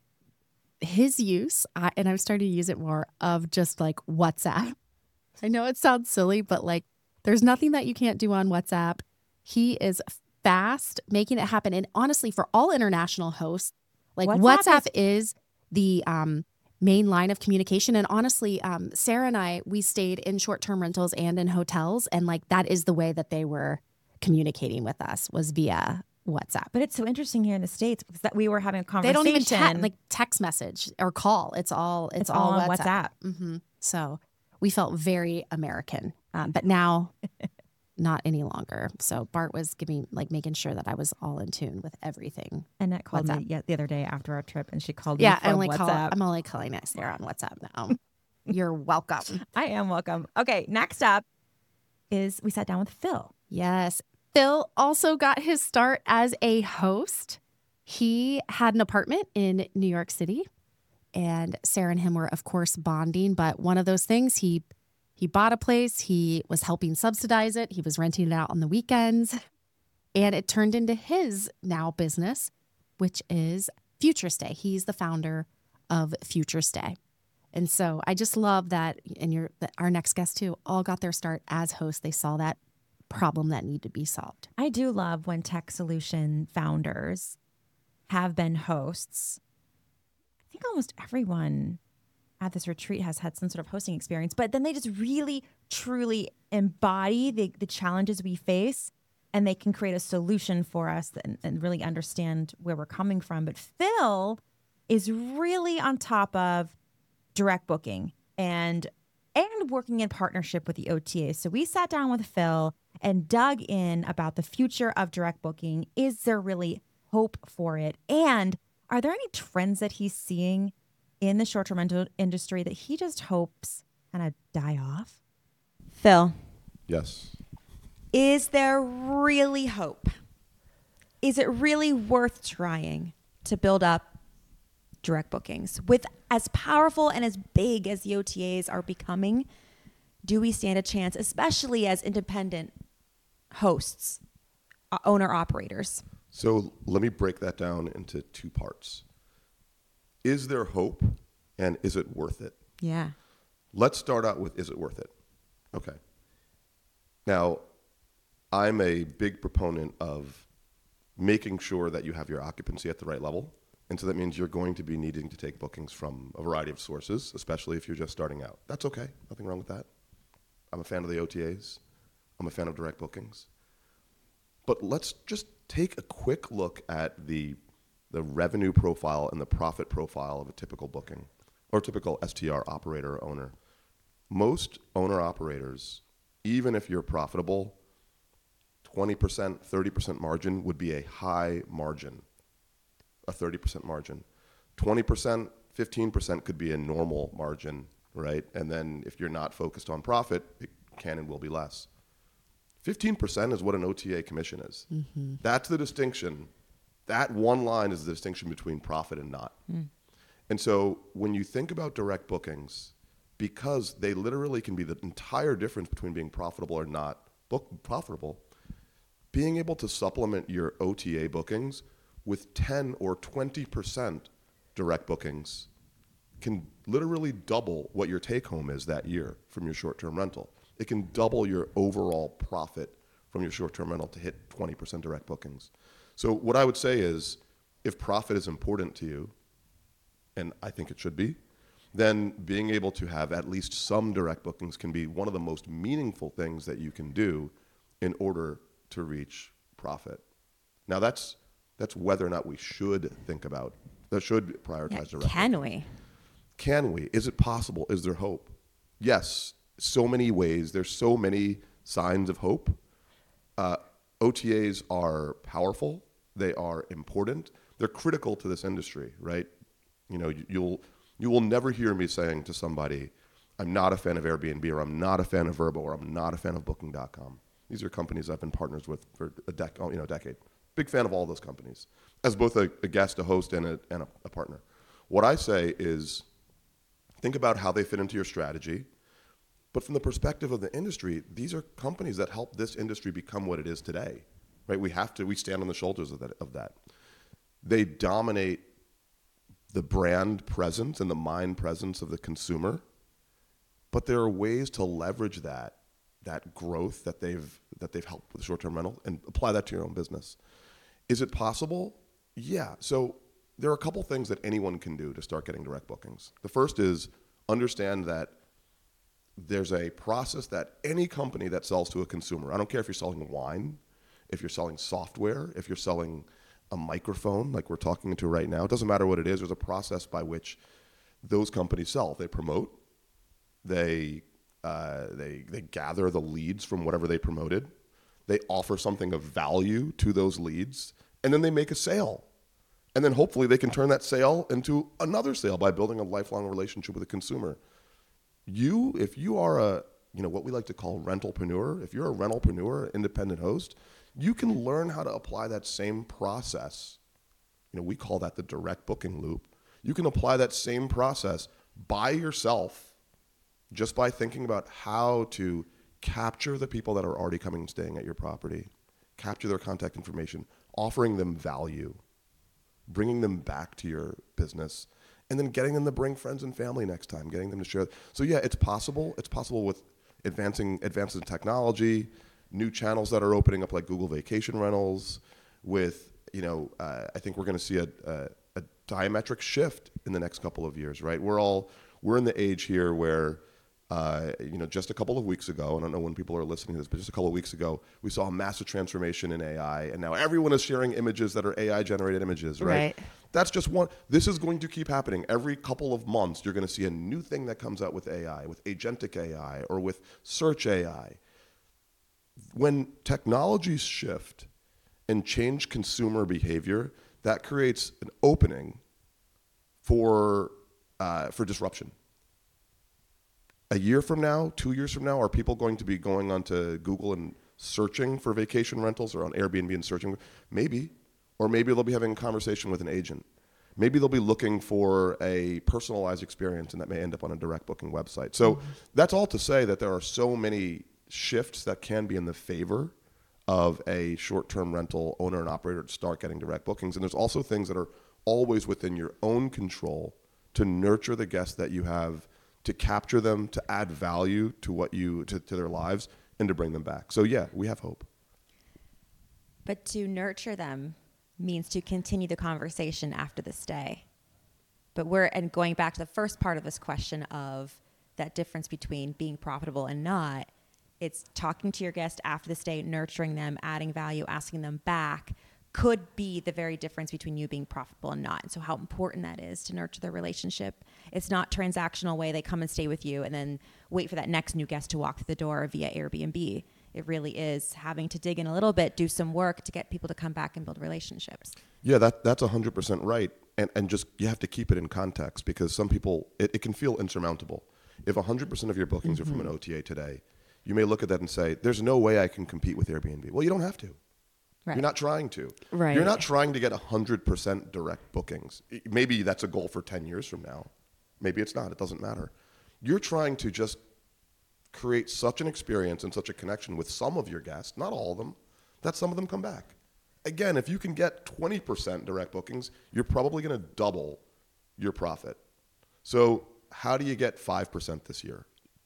his use, and I'm starting to use it more, of just like WhatsApp. I know it sounds silly, but like there's nothing that you can't do on WhatsApp. He is fast making it happen. And honestly, for all international hosts, like WhatsApp is the main line of communication. And honestly, Sarah and I, we stayed in short-term rentals and in hotels, and like that is the way that they were communicating with us, was via WhatsApp. But it's so interesting here in the States because that we were having a conversation. They don't even text message or call. It's all on WhatsApp. Mm-hmm. So we felt very American, but now not any longer. So Bart was making sure that I was all in tune with everything. Annette called me the other day after our trip, and she called me from WhatsApp. I'm only calling Sarah on WhatsApp now. You're welcome. I am welcome. Okay, next up is we sat down with Phil. Yes. Phil also got his start as a host. He had an apartment in New York City, and Sarah and him were, of course, bonding. But one of those things, he bought a place. He was helping subsidize it. He was renting it out on the weekends, and it turned into his now business, which is Future Stay. He's the founder of Future Stay. And so I just love that, and our next guest too, all got their start as hosts. They saw that problem that needed to be solved. I do love when tech solution founders have been hosts. I think almost everyone at this retreat has had some sort of hosting experience, but then they just really, truly embody the challenges we face, and they can create a solution for us and really understand where we're coming from. But Phil is really on top of direct booking and working in partnership with the OTA. So we sat down with Phil and dug in about the future of direct booking. Is there really hope for it? And are there any trends that he's seeing in the short-term rental industry that he just hopes kind of die off? Phil. Yes. Is there really hope? Is it really worth trying to build up direct bookings with as powerful and as big as the OTAs are becoming? do we stand a chance, especially as independent hosts, owner operators? So let me break that down into two parts. Is there hope, and is it worth it? Yeah. Let's start out with, is it worth it? Okay. Now, I'm a big proponent of making sure that you have your occupancy at the right level. And so that means you're going to be needing to take bookings from a variety of sources, especially if you're just starting out. That's okay. Nothing wrong with that. I'm a fan of the OTAs. I'm a fan of direct bookings. But let's just take a quick look at the revenue profile and the profit profile of a typical booking or typical STR operator or owner. Most owner operators, even if you're profitable, 20%, 30% margin would be a high margin, a 30% margin. 20%, 15% could be a normal margin, right? And then if you're not focused on profit, it can and will be less. 15% is what an OTA commission is. Mm-hmm. That's the distinction. That one line is the distinction between profit and not. And so when you think about direct bookings, because they literally can be the entire difference between being profitable or not profitable, being able to supplement your OTA bookings with 10 or 20% direct bookings can literally double what your take home is that year from your short-term rental. It can double your overall profit from your short-term rental to hit 20% direct bookings. So what I would say is, if profit is important to you, and I think it should be, then being able to have at least some direct bookings can be one of the most meaningful things that you can do in order to reach profit. Now that's whether or not we should think about, that should prioritize direct Can bookings. we? Can we? Is it possible? Is there hope? Yes, so many ways. There's so many signs of hope. OTAs are powerful. They are important. They're critical to this industry, right? You know, you will never hear me saying to somebody, I'm not a fan of Airbnb, or I'm not a fan of Vrbo, or I'm not a fan of Booking.com. These are companies I've been partners with for a decade. Big fan of all those companies, as both a guest, a host, and a partner. What I say is, think about how they fit into your strategy. But from the perspective of the industry, these are companies that help this industry become what it is today, right? We stand on the shoulders of that. They dominate the brand presence and the mind presence of the consumer, but there are ways to leverage that growth that they've helped with short-term rental and apply that to your own business. Is it possible? Yeah. So there are a couple things that anyone can do to start getting direct bookings. The first is understand that there's a process that any company that sells to a consumer, I don't care if you're selling wine, if you're selling software, if you're selling a microphone like we're talking into right now, it doesn't matter what it is, there's a process by which those companies sell. They promote, they gather the leads from whatever they promoted, they offer something of value to those leads, and then they make a sale. And then hopefully they can turn that sale into another sale by building a lifelong relationship with the consumer. If you are what we like to call rentalpreneur, if you're a rentalpreneur, independent host, you can learn how to apply that same process. We call that the direct booking loop. You can apply that same process by yourself just by thinking about how to capture the people that are already coming and staying at your property, capture their contact information, offering them value, bringing them back to your business, and then getting them to bring friends and family next time, getting them to share. So yeah, it's possible. It's possible with advances in technology, new channels that are opening up like Google Vacation Rentals. With I think we're going to see a diametric shift in the next couple of years. Right? We're in the age here where just a couple of weeks ago, and I don't know when people are listening to this, but just a couple of weeks ago, we saw a massive transformation in AI, and now everyone is sharing images that are AI-generated images, right? That's just one. This is going to keep happening. Every couple of months, you're going to see a new thing that comes out with AI, with agentic AI, or with search AI. When technologies shift and change consumer behavior, that creates an opening for disruption. A year from now, 2 years from now, are people going to be going onto Google and searching for vacation rentals, or on Airbnb and searching? Maybe. Or maybe they'll be having a conversation with an agent. Maybe they'll be looking for a personalized experience, and that may end up on a direct booking website. So that's all to say that there are so many shifts that can be in the favor of a short-term rental owner and operator to start getting direct bookings. And there's also things that are always within your own control to nurture the guests that you have, to capture them, to add value to what you to their lives, and to bring them back. So yeah, we have hope. But to nurture them means to continue the conversation after the stay. But and going back to the first part of this question of that difference between being profitable and not, it's talking to your guest after the stay, nurturing them, adding value, asking them back, could be the very difference between you being profitable and not. And so how important that is to nurture their relationship. It's not transactional way they come and stay with you and then wait for that next new guest to walk through the door via Airbnb. It really is having to dig in a little bit, do some work to get people to come back and build relationships. Yeah, that's 100% right. And just, you have to keep it in context, because some people, it can feel insurmountable. If 100% of your bookings are from an OTA today, you may look at that and say, there's no way I can compete with Airbnb. Well, you don't have to. Right. You're not trying to. Right. You're not trying to get 100% direct bookings. Maybe that's a goal for 10 years from now. Maybe it's not. It doesn't matter. You're trying to just create such an experience and such a connection with some of your guests, not all of them, that some of them come back. Again, if you can get 20% direct bookings, you're probably going to double your profit. So how do you get 5% this year?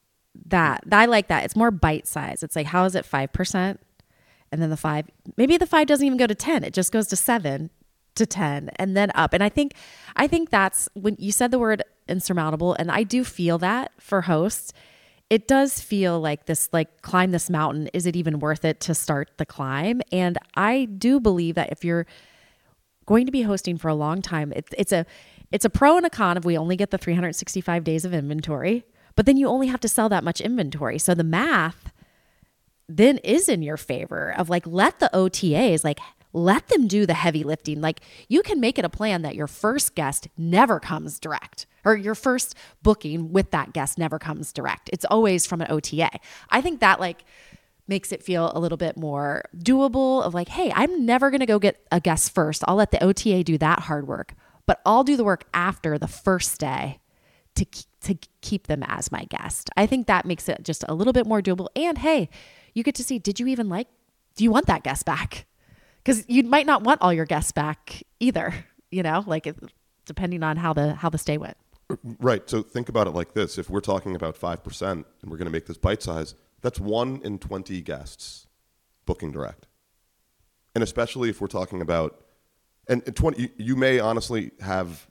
That I like that. It's more bite size. It's like, how is it 5%? And then maybe the 5 doesn't even go to 10. It just goes to 7 to 10 and then up. And I think that's when you said the word insurmountable. And I do feel that for hosts, it does feel like this, like, climb this mountain. Is it even worth it to start the climb? And I do believe that if you're going to be hosting for a long time, it's a pro and a con if we only get the 365 days of inventory, but then you only have to sell that much inventory. So the math then is in your favor of, like, let the OTAs, like, let them do the heavy lifting. Like, you can make it a plan that your first guest never comes direct, or your first booking with that guest never comes direct. It's always from an OTA. I think that, like, makes it feel a little bit more doable of, like, hey, I'm never going to go get a guest first. I'll let the OTA do that hard work, but I'll do the work after the first day to keep them as my guest. I think that makes it just a little bit more doable. And hey, you get to see, do you want that guest back? Because you might not want all your guests back either, like, depending on how the stay went. Right. So think about it like this. If we're talking about 5% and we're going to make this bite size, that's 1 in 20 guests booking direct. And especially if we're talking about, and 20, you may honestly have,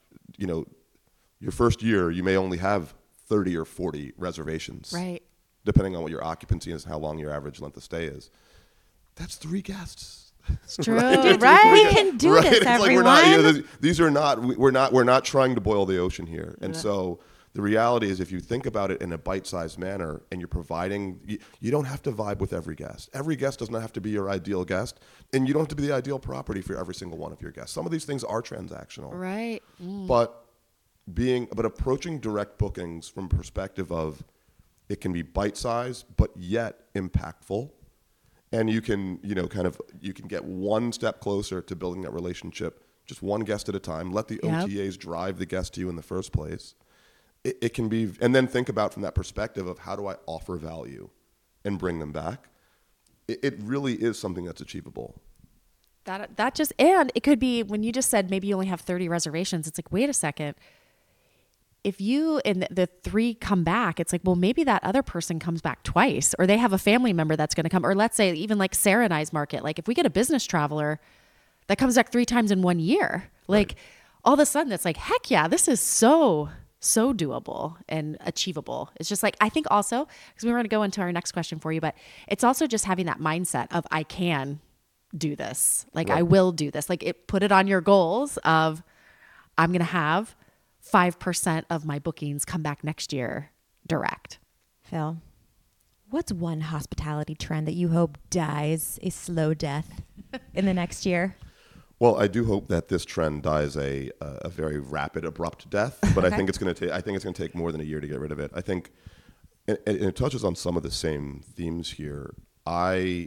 your first year, you may only have 30 or 40 reservations. Right. Depending on what your occupancy is, how long your average length of stay is. That's 3 guests. It's true. Right? We can do this, it's everyone. Like we're not trying to boil the ocean here. And so the reality is, if you think about it in a bite-sized manner and you're providing, you don't have to vibe with every guest. Every guest does not have to be your ideal guest, and you don't have to be the ideal property for every single one of your guests. Some of these things are transactional. Right. But approaching direct bookings from perspective of, it can be bite-sized, but yet impactful. And you can, you can get one step closer to building that relationship, just one guest at a time. Let the OTAs drive the guest to you in the first place. It can be, and then think about from that perspective of, how do I offer value and bring them back? It really is something that's achievable. And it could be, when you just said maybe you only have 30 reservations, it's like, wait a second. If you and the 3 come back, it's like, well, maybe that other person comes back twice, or they have a family member that's going to come. Or let's say, even like Sarah and I's market, like, if we get a business traveler that comes back 3 times in 1 year, like, right, all of a sudden it's like, heck yeah, this is so doable and achievable. It's just like, I think also, because we're going to go into our next question for you, but it's also just having that mindset of, I can do this. Like, right, I will do this. Like, put it on your goals of, I'm going to have 5% of my bookings come back next year direct. Phil, what's one hospitality trend that you hope dies a slow death in the next year? Well, I do hope that this trend dies a very rapid, abrupt death, but okay. I think it's going to take more than a year to get rid of it. I think, and it touches on some of the same themes here. I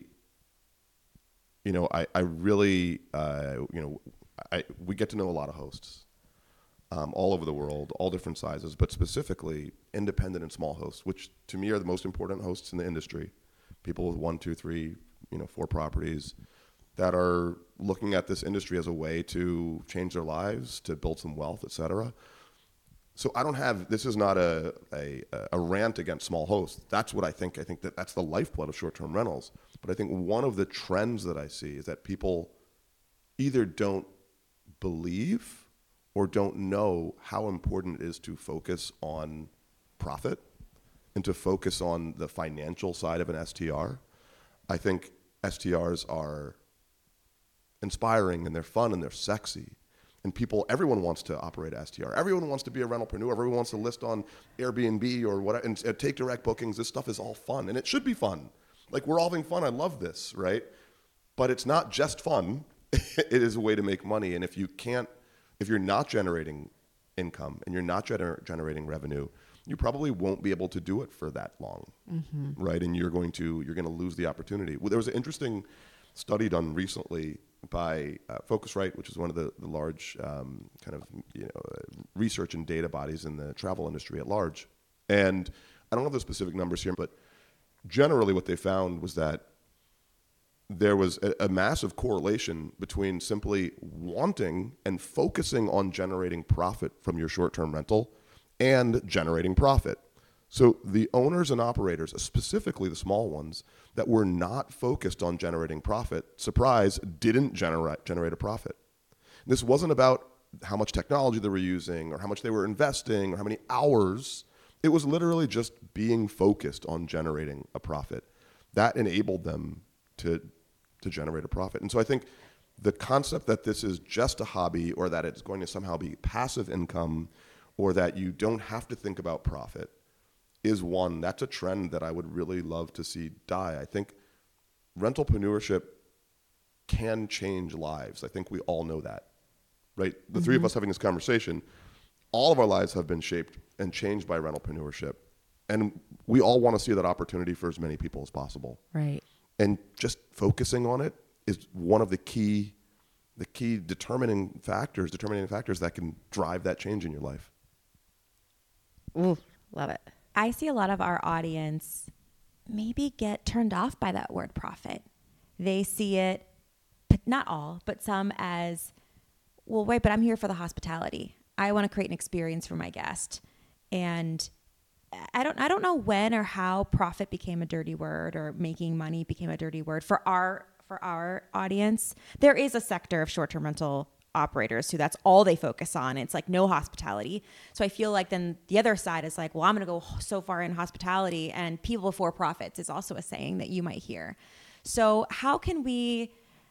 really, we get to know a lot of hosts. all over the world, all different sizes, but specifically independent and small hosts, which to me are the most important hosts in the industry. People with 1, 2, 3, 4 properties that are looking at this industry as a way to change their lives, to build some wealth, et cetera. So this is not a rant against small hosts. That's what I think. I think that's the lifeblood of short-term rentals. But I think one of the trends that I see is that people either don't believe or don't know how important it is to focus on profit and to focus on the financial side of an STR. I think STRs are inspiring and they're fun and they're sexy. And everyone wants to operate a STR. Everyone wants to be a rentalpreneur. Everyone wants to list on Airbnb or whatever and take direct bookings. This stuff is all fun, and it should be fun. Like, we're all having fun. I love this, right? But it's not just fun. It is a way to make money. And if you're not generating income and you're not generating revenue, you probably won't be able to do it for that long, right? And you're going to lose the opportunity. Well, there was an interesting study done recently by Focusrite, which is one of the large research and data bodies in the travel industry at large. And I don't have the specific numbers here, but generally what they found was that there was a massive correlation between simply wanting and focusing on generating profit from your short-term rental and generating profit. So the owners and operators, specifically the small ones, that were not focused on generating profit, surprise, didn't generate a profit. This wasn't about how much technology they were using or how much they were investing or how many hours. It was literally just being focused on generating a profit. That enabled them to generate a profit. And so I think the concept that this is just a hobby or that it's going to somehow be passive income or that you don't have to think about profit that's a trend that I would really love to see die. I think rentalpreneurship can change lives. I think we all know that, right? The three of us having this conversation, all of our lives have been shaped and changed by rentalpreneurship. And we all want to see that opportunity for as many people as possible. Right. And just focusing on it is one of the key determining factors that can drive that change in your life. Ooh, love it. I see a lot of our audience maybe get turned off by that word profit. They see it, not all, but some as, well, wait, but I'm here for the hospitality. I want to create an experience for my guest. And I don't know when or how profit became a dirty word or making money became a dirty word for our audience. There is a sector of short-term rental operators who that's all they focus on. It's like no hospitality. So I feel like then the other side is like, well, I'm going to go so far in hospitality, and people before profits is also a saying that you might hear. So how can we,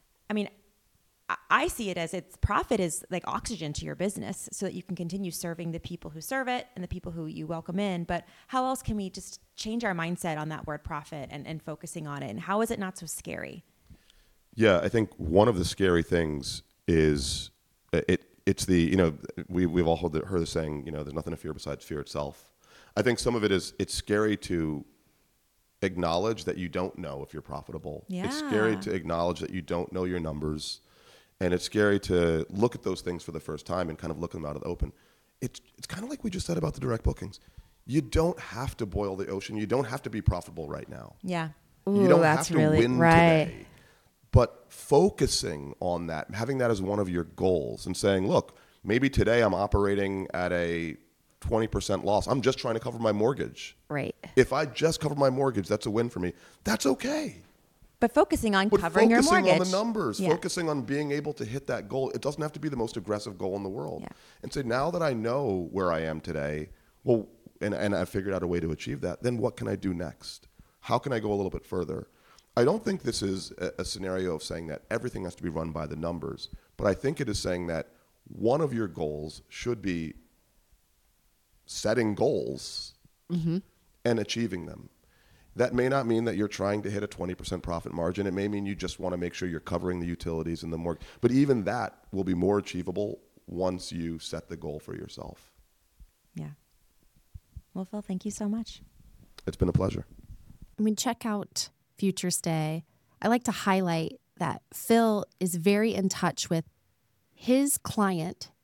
I see it as profit is like oxygen to your business so that you can continue serving the people who serve it and the people who you welcome in. But how else can we just change our mindset on that word profit and focusing on it? And how is it not so scary? Yeah, I think one of the scary things is it's the, we've all heard the saying, there's nothing to fear besides fear itself. I think some of it is it's scary to acknowledge that you don't know if you're profitable. Yeah. It's scary to acknowledge that you don't know your numbers. And it's scary to look at those things for the first time and kind of look them out of the open. It's kind of like we just said about the direct bookings. You don't have to boil the ocean. You don't have to be profitable right now. Yeah. Ooh, you don't that's have to really win right. today. But focusing on that, having that as one of your goals and saying, look, maybe today I'm operating at a 20% loss. I'm just trying to cover my mortgage. Right. If I just cover my mortgage, that's a win for me. That's okay. But focusing on covering your mortgage. Focusing on the numbers, Yeah. focusing on being able to hit that goal. It doesn't have to be the most aggressive goal in the world. Yeah. And say, now that I know where I am today, well, and I've figured out a way to achieve that, then what can I do next? How can I go a little bit further? I don't think this is a scenario of saying that everything has to be run by the numbers, but I think it is saying that one of your goals should be setting goals and achieving them. That may not mean that you're trying to hit a 20% profit margin. It may mean you just want to make sure you're covering the utilities and the mortgage. But even that will be more achievable once you set the goal for yourself. Yeah. Well, Phil, thank you so much. It's been a pleasure. Check out Future Stay. I like to highlight that Phil is very in touch with his client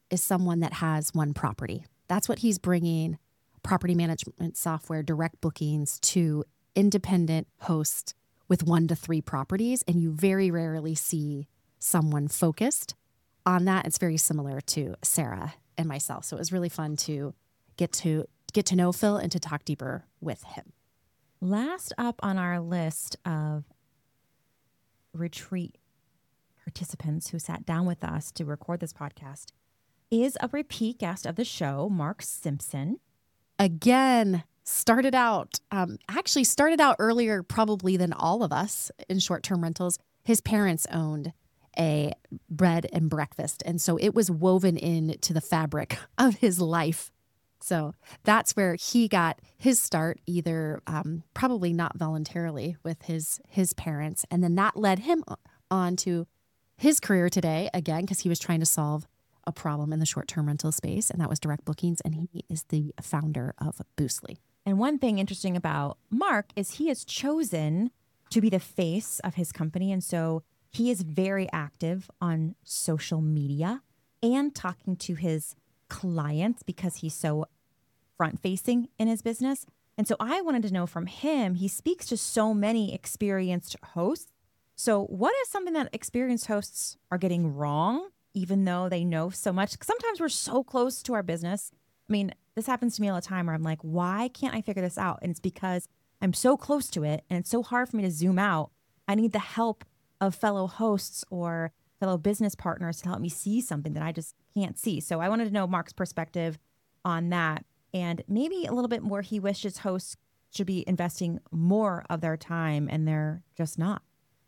is someone that has one property. That's what he's bringing, property management software, direct bookings to independent hosts with 1 to 3 properties. And you very rarely see someone focused on that. It's very similar to Sarah and myself. So it was really fun to get to know Phil and to talk deeper with him. Last up on our list of retreat participants who sat down with us to record this podcast is a repeat guest of the show, Mark Simpson. Again, started out earlier probably than all of us in short-term rentals. His parents owned a bread and breakfast, and so it was woven into the fabric of his life. So that's where he got his start, either probably not voluntarily with his parents. And then that led him on to his career today, again, because he was trying to solve a problem in the short-term rental space, and that was direct bookings. And he is the founder of Boostly. And one thing interesting about Mark is he has chosen to be the face of his company. And so he is very active on social media and talking to his clients because he's so front-facing in his business. And so I wanted to know from him, he speaks to so many experienced hosts. So what is something that experienced hosts are getting wrong, even though they know so much? 'Cause sometimes we're so close to our business. I mean, this happens to me all the time where I'm like, why can't I figure this out? And it's because I'm so close to it and it's so hard for me to zoom out. I need the help of fellow hosts or fellow business partners to help me see something that I just can't see. So I wanted to know Mark's perspective on that, and maybe a little bit more he wishes hosts should be investing more of their time and they're just not.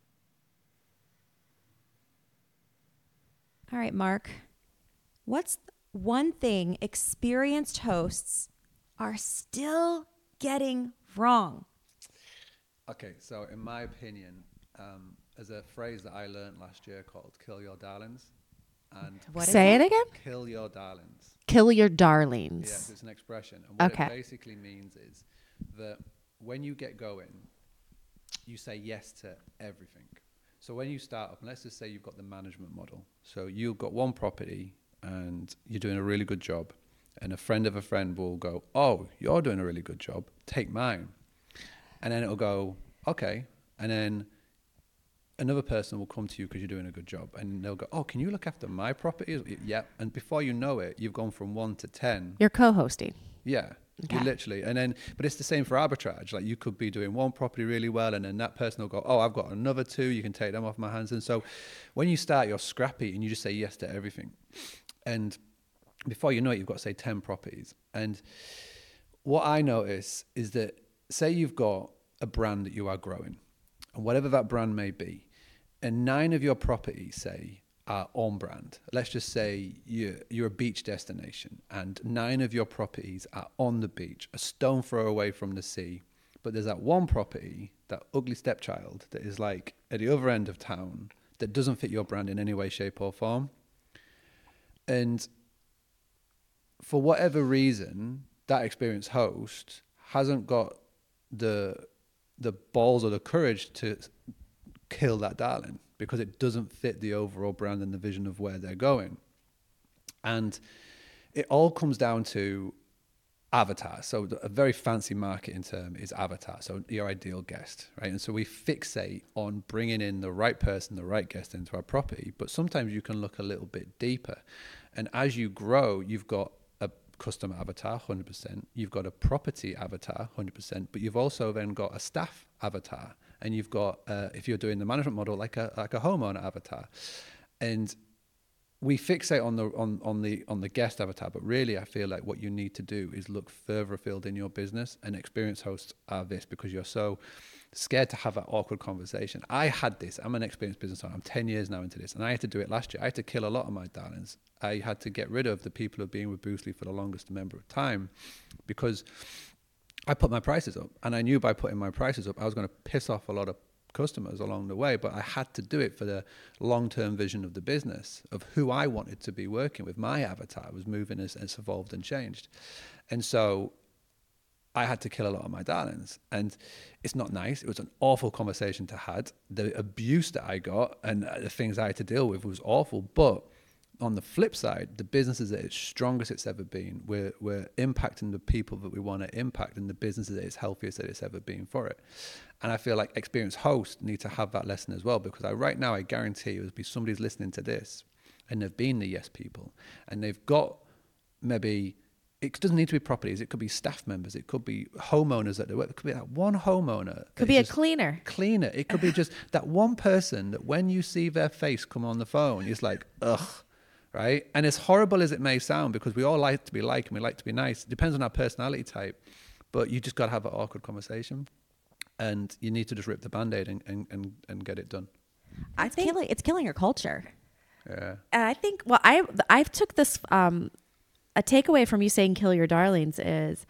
All right, Mark, what's one thing experienced hosts are still getting wrong? Okay, so in my opinion, there's a phrase that I learned last year called "kill your darlings." And Say it again? Kill your darlings. Kill your darlings. Yes, it's an expression. And what Okay. it basically means is that when you get going, you say yes to everything. So when you start up, and let's just say you've got the management model. So you've got one property and you're doing a really good job. And a friend of a friend will go, "Oh, you're doing a really good job. Take mine." And then it'll go, "Okay." And then another person will come to you because you're doing a good job, and they'll go, "Oh, can you look after my property?" Yeah. And before you know it, you've gone from 1 to 10. You're co-hosting. Yeah. Okay. You literally, and then, but it's the same for arbitrage. Like you could be doing one property really well, and then that person will go, "Oh, I've got another 2. You can take them off my hands." And so when you start, you're scrappy and you just say yes to everything. And before you know it, you've got, say, 10 properties. And what I notice is that, say you've got a brand that you are growing, and whatever that brand may be, and 9 of your properties, say, are on brand. Let's just say you're a beach destination and 9 of your properties are on the beach, a stone throw away from the sea. But there's that one property, that ugly stepchild, that is like at the other end of town, that doesn't fit your brand in any way, shape or form. And for whatever reason, that experienced host hasn't got the balls or the courage to kill that darling, because it doesn't fit the overall brand and the vision of where they're going. And it all comes down to avatar. So a very fancy marketing term is avatar. So your ideal guest, right? And so we fixate on bringing in the right person, the right guest into our property. But sometimes you can look a little bit deeper. And as you grow, you've got a customer avatar, 100%. You've got a property avatar, 100%. But you've also then got a staff avatar. And you've got, if you're doing the management model, like a homeowner avatar. And we fixate on the guest avatar, but really I feel like what you need to do is look further afield in your business, and experienced hosts are this, because you're so scared to have that awkward conversation. I had this. I'm an experienced business owner. I'm 10 years now into this, and I had to do it last year. I had to kill a lot of my darlings. I had to get rid of the people who have been with Boostly for the longest number of time, because I put my prices up, and I knew by putting my prices up, I was going to piss off a lot of customers along the way, but I had to do it for the long-term vision of the business, of who I wanted to be working with. My avatar was moving as it's evolved and changed. And so I had to kill a lot of my darlings, and it's not nice. It was an awful conversation to have. The abuse that I got and the things I had to deal with was awful, but on the flip side, the business is at its strongest it's ever been. We're impacting the people that we want to impact, and the business is at its healthiest that it's ever been for it. And I feel like experienced hosts need to have that lesson as well, because right now I guarantee you there'll be somebody's listening to this and they've been the yes people, and they've got maybe, it doesn't need to be properties, it could be staff members, it could be homeowners that they work, it could be that one homeowner, Could be a cleaner. It could be just that one person that when you see their face come on the phone, it's like, ugh, right? And as horrible as it may sound, because we all like to be liked and we like to be nice, it depends on our personality type, but you just got to have an awkward conversation, and you need to just rip the Band-Aid and get it done. It's killing your culture. Yeah. And I think, well, I've took this, a takeaway from you saying kill your darlings is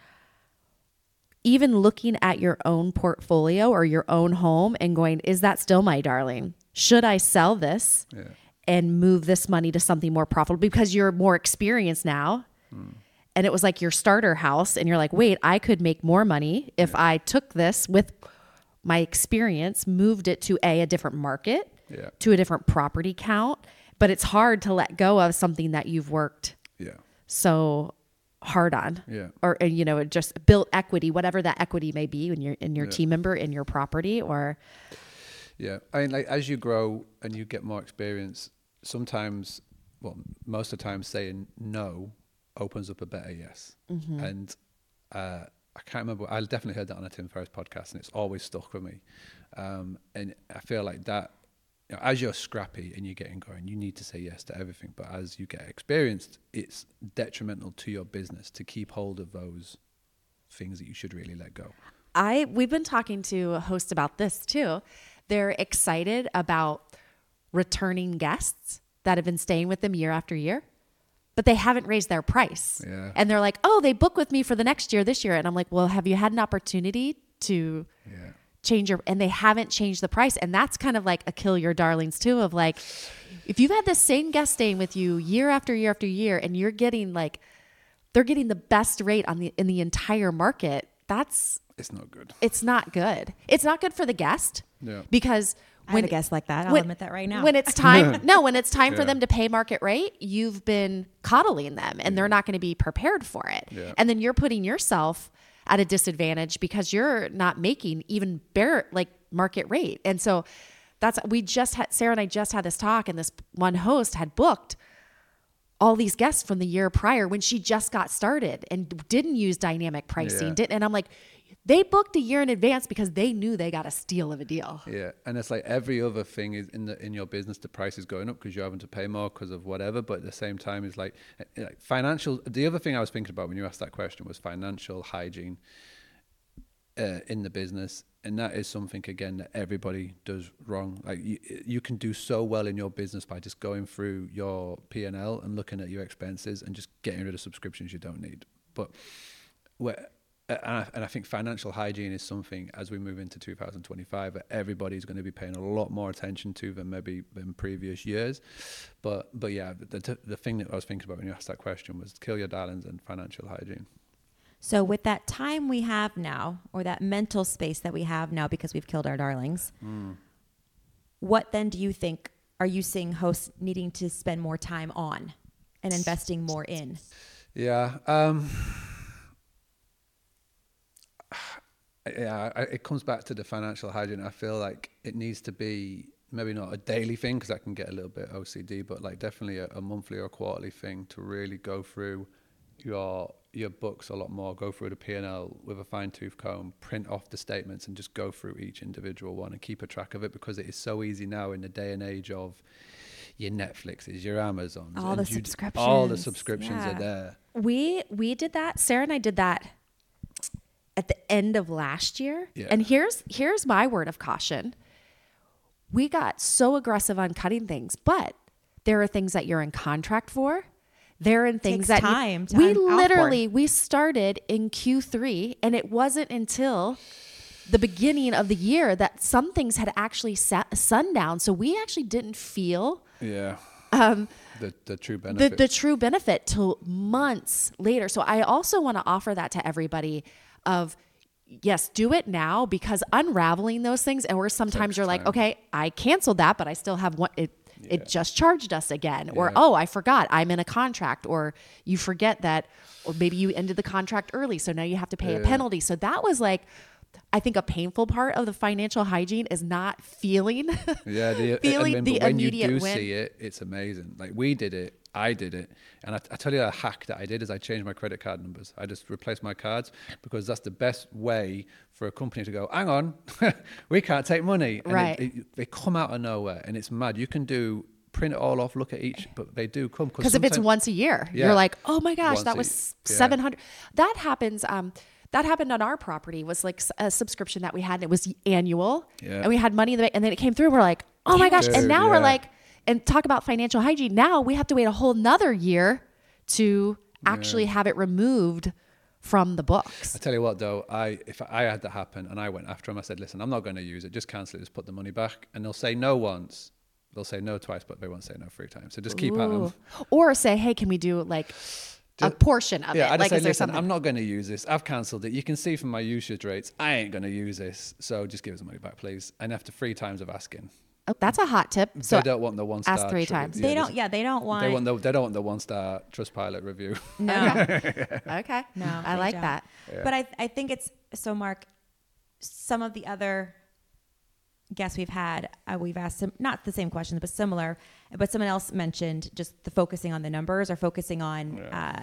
even looking at your own portfolio or your own home and going, is that still my darling? Should I sell this and move this money to something more profitable because you're more experienced now? And it was like your starter house, and you're like, wait, I could make more money if I took this with my experience, moved it to a different market, to a different property count. But it's hard to let go of something that you've worked so hard on, or, you know, just built equity, whatever that equity may be in your team member, in your property, or. Yeah. I mean, like, as you grow and you get more experience, sometimes, well, most of the time saying no opens up a better yes. And I can't remember, I definitely heard that on a Tim Ferriss podcast, and it's always stuck with me. And I feel like that, you know, as you're scrappy and you're getting going, you need to say yes to everything. But as you get experienced, it's detrimental to your business to keep hold of those things that you should really let go. We've been talking to a host about this too. They're excited about returning guests that have been staying with them year after year, but they haven't raised their price. And they're like, oh, they book with me for the next year, this year. And I'm like, well, have you had an opportunity to change and they haven't changed the price. And that's kind of like a kill your darlings too, of like, if you've had the same guest staying with you year after year after year, and you're getting like, they're getting the best rate in the entire market, it's not good. It's not good. It's not good for the guest because when a guest like that, I'll admit that right now. When it's time, when it's time for them to pay market rate, you've been coddling them, and they're not going to be prepared for it. And then you're putting yourself at a disadvantage because you're not making even market rate. And so Sarah and I just had this talk, and this one host had booked all these guests from the year prior when she just got started and didn't use dynamic pricing. And I'm like, they booked a year in advance because they knew they got a steal of a deal. Yeah. And it's like every other thing is in your business, the price is going up because you're having to pay more because of whatever. But at the same time, it's like financial. The other thing I was thinking about when you asked that question was financial hygiene in the business. And that is something, again, that everybody does wrong. Like you can do so well in your business by just going through your P&L and looking at your expenses and just getting rid of subscriptions you don't need. But and I think financial hygiene is something, as we move into 2025, that everybody's going to be paying a lot more attention to than maybe in previous years. But yeah, the thing that I was thinking about when you asked that question was kill your darlings and financial hygiene. So with that time we have now, or that mental space that we have now because we've killed our darlings, what then do you think are you seeing hosts needing to spend more time on and investing more in? Yeah. It comes back to the financial hygiene. I feel like it needs to be maybe not a daily thing because that can get a little bit OCD, but like definitely a monthly or quarterly thing to really go through your books a lot more, go through the P&L with a fine-tooth comb, print off the statements and just go through each individual one and keep a track of it, because it is so easy now in the day and age of your Netflixes, your Amazons, all the subscriptions. All the subscriptions are there. We did that. Sarah and I did that at the end of last year. Yeah. And here's my word of caution. We got so aggressive on cutting things, but there are things that you're in contract for. There are things that we started in Q3, and it wasn't until the beginning of the year that some things had actually set sundown. So we actually didn't feel the true benefit. The true benefit till months later. So I also want to offer that to everybody of, yes, do it now, because unraveling those things, and where sometimes you're like, okay, I canceled that, but I still have one. it just charged us again, or, Yeah. oh, I forgot I'm in a contract, or you forget that, or maybe you ended the contract early. So now you have to pay a penalty. So that was like, I think a painful part of the financial hygiene is not feeling, Yeah, feeling the when you immediate do win. see it, it's amazing. Like we did it, I did it, and I tell you a hack that I did is I changed my credit card numbers. I just replaced my cards because that's the best way for a company to go, hang on, we can't take money. And Right. they come out of nowhere, and it's mad. You can print it all off, look at each, but they do come. Because if it's once a year, Yeah. you're like, oh my gosh, Once that a was year. 700. That happens. That happened on our property, was like a subscription that we had, and it was annual. Yeah. And we had money in the bank, and then it came through, and we're like, oh my gosh. And Dude, now we're yeah. like, and talk about financial hygiene. Now we have to wait a whole nother year to actually have it removed from the books. I tell you what, though, if I had that happen and I went after them, I said, listen, I'm not going to use it. Just cancel it. Just put the money back. And they'll say no once. They'll say no twice, but they won't say no 3 times. So just keep at them. Ooh. Or say, hey, can we do like a portion of Yeah, it? I just Like, say, is there listen, something? I'm not going to use this. I've cancelled it. You can see from my usage rates, I ain't going to use this. So just give us the money back, please. And after 3 times of asking, Oh, that's a hot tip. So they don't want the 1 star. ask 3 times. They don't. Yeah, they don't want. They don't want the 1 star Trustpilot review. No, okay. no, I they like don't. that. But I think it's so. Mark, some of the other guests we've had, we've asked them not the same questions, but similar. But someone else mentioned just the focusing on the numbers or focusing on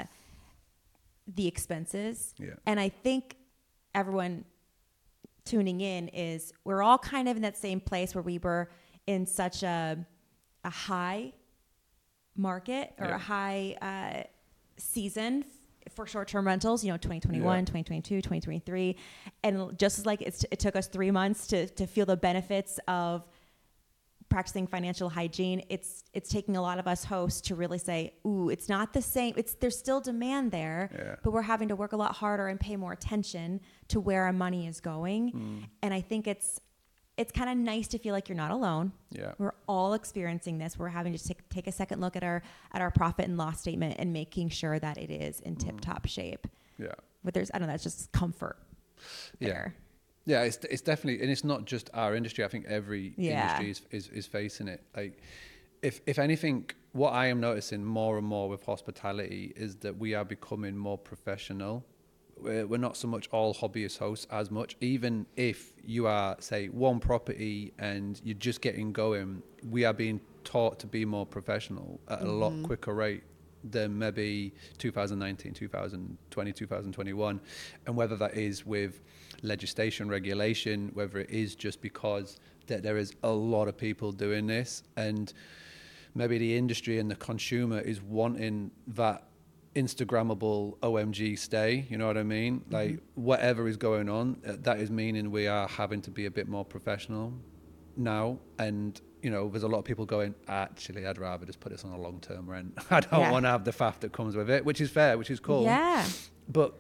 the expenses. Yeah. And I think everyone tuning in is we're all kind of in that same place where we were in such a high market or a high season for short-term rentals, 2021, 2022, 2023. And just as like it took us 3 months to feel the benefits of practicing financial hygiene, it's taking a lot of us hosts to really say, ooh, it's not the same. There's still demand there, but we're having to work a lot harder and pay more attention to where our money is going. And I think it's kind of nice to feel like you're not alone. Yeah. We're all experiencing this. We're having to take a second look at our profit and loss statement and making sure that it is in tip-top shape. Yeah. But I don't know, that's just comfort there. Yeah, it's definitely, and it's not just our industry. I think every industry is facing it. Like, if anything, what I am noticing more and more with hospitality is that we are becoming more professional. We're not so much all hobbyist hosts as much. Even if you are, say, one property and you're just getting going, we are being taught to be more professional at a lot quicker rate than maybe 2019, 2020, 2021. And whether that is with legislation, regulation, whether it is just because that there is a lot of people doing this, and maybe the industry and the consumer is wanting that Instagrammable OMG stay, you know what I mean? Like whatever is going on, that is meaning we are having to be a bit more professional now. And there's a lot of people going, actually, I'd rather just put this on a long-term rent. I don't want to have the faff that comes with it, which is fair, which is cool. Yeah. But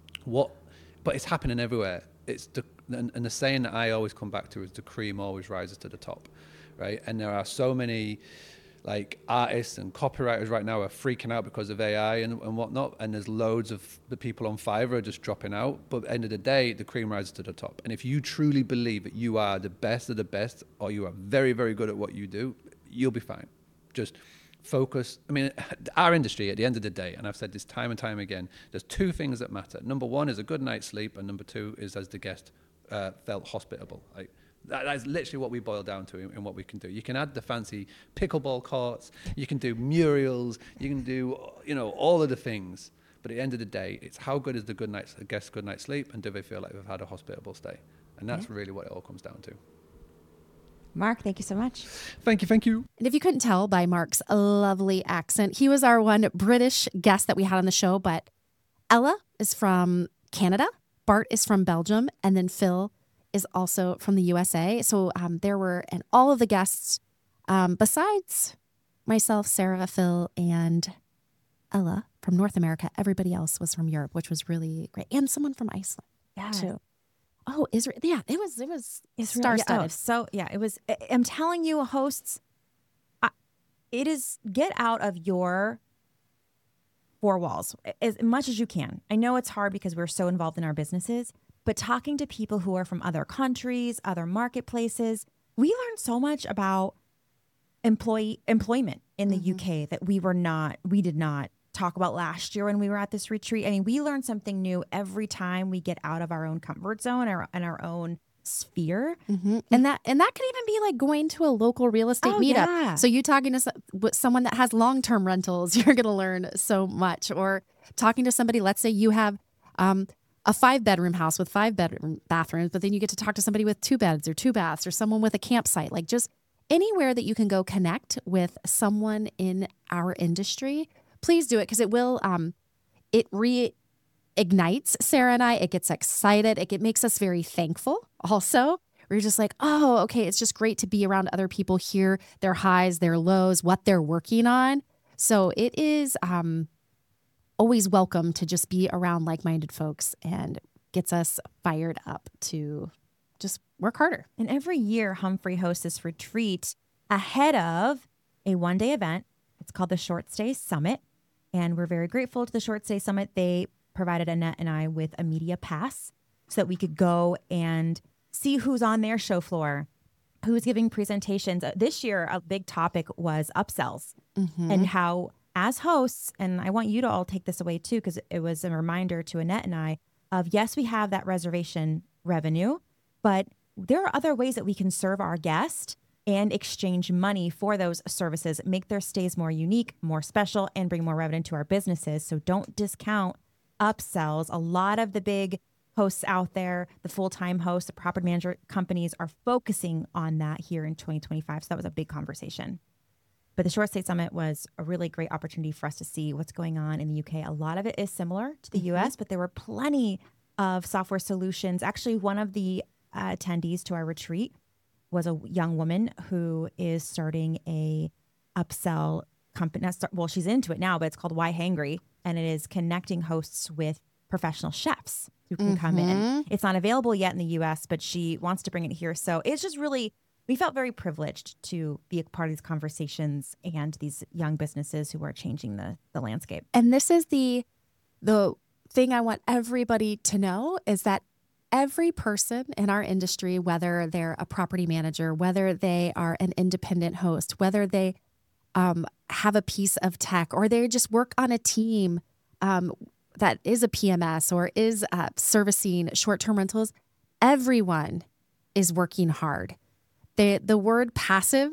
it's happening everywhere. And the saying that I always come back to is the cream always rises to the top, right? And there are so many like artists and copywriters right now are freaking out because of AI and whatnot. And there's loads of the people on Fiverr are just dropping out. But at the end of the day, the cream rises to the top. And if you truly believe that you are the best of the best, or you are very, very good at what you do, you'll be fine. Just focus. I mean, our industry at the end of the day, and I've said this time and time again, there's 2 things that matter. Number 1 is a good night's sleep. And number 2 is, as the guest felt hospitable. Like, that's literally what we boil down to in what we can do. You can add the fancy pickleball courts, you can do murals, you can do, all of the things. But at the end of the day, it's how good is the guest's good night's sleep, and do they feel like they've had a hospitable stay? And that's really what it all comes down to. Mark, thank you so much. Thank you. And if you couldn't tell by Mark's lovely accent, he was our one British guest that we had on the show. But Ella is from Canada, Bart is from Belgium, and then Phil is also from the USA. So and all of the guests, besides myself, Sarah, Phil, and Ella from North America, everybody else was from Europe, which was really great. And someone from Iceland, too. Oh, Israel. Yeah, it was star-studded. It was. I'm telling you, hosts, it is get out of your 4 walls as much as you can. I know it's hard because we're so involved in our businesses, but talking to people who are from other countries, other marketplaces, we learn so much about employment in the UK that we did not talk about last year when we were at this retreat. I mean, we learn something new every time we get out of our own comfort zone and our own sphere. And that can even be like going to a local real estate meetup. Yeah. So you talking to someone that has long-term rentals, you're going to learn so much. Or talking to somebody, let's say you have a 5-bedroom house with 5 bathrooms, but then you get to talk to somebody with 2 beds or 2 baths, or someone with a campsite. Like just anywhere that you can go connect with someone in our industry, please do it, because it will it reignites Sarah and I. It gets excited. It makes us very thankful also. We're just like, oh, okay, it's just great to be around other people, hear their highs, their lows, what they're working on. So it is always welcome to just be around like-minded folks, and gets us fired up to just work harder. And every year, Humphrey hosts this retreat ahead of a one-day event. It's called the Short Stay Summit. And we're very grateful to the Short Stay Summit. They provided Annette and I with a media pass so that we could go and see who's on their show floor, who's giving presentations. This year, a big topic was upsells and how, as hosts, and I want you to all take this away too, because it was a reminder to Annette and I of, yes, we have that reservation revenue, but there are other ways that we can serve our guest and exchange money for those services, make their stays more unique, more special, and bring more revenue to our businesses. So don't discount upsells. A lot of the big hosts out there, the full-time hosts, the property manager companies are focusing on that here in 2025. So that was a big conversation. But the Short Stay Summit was a really great opportunity for us to see what's going on in the UK. A lot of it is similar to the US, but there were plenty of software solutions. Actually, one of the attendees to our retreat was a young woman who is starting a upsell company. Well, she's into it now, but it's called Why Hangry, and it is connecting hosts with professional chefs who can come in. It's not available yet in the US, but she wants to bring it here. So it's just really, we felt very privileged to be a part of these conversations and these young businesses who are changing the landscape. And this is the thing I want everybody to know, is that every person in our industry, whether they're a property manager, whether they are an independent host, whether they have a piece of tech, or they just work on a team that is a PMS or is servicing short-term rentals, everyone is working hard. The word passive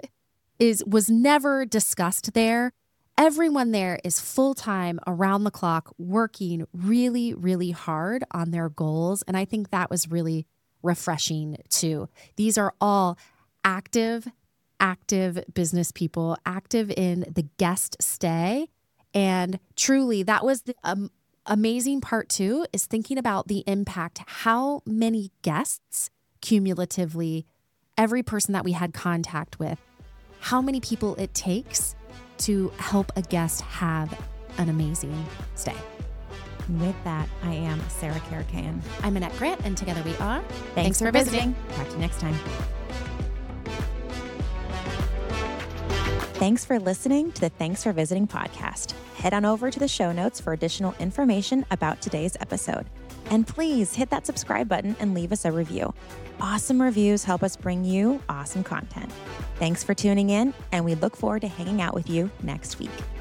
was never discussed there. Everyone there is full-time, around the clock, working really, really hard on their goals. And I think that was really refreshing too. These are all active business people, active in the guest stay. And truly, that was the amazing part too, is thinking about the impact, how many guests cumulatively, every person that we had contact with, how many people it takes to help a guest have an amazing stay. With that, I am Sarah Karakayan. I'm Annette Grant, and together we are Thanks for visiting. Talk to you next time. Thanks for listening to the Thanks for Visiting podcast. Head on over to the show notes for additional information about today's episode. And please hit that subscribe button and leave us a review. Awesome reviews help us bring you awesome content. Thanks for tuning in, and we look forward to hanging out with you next week.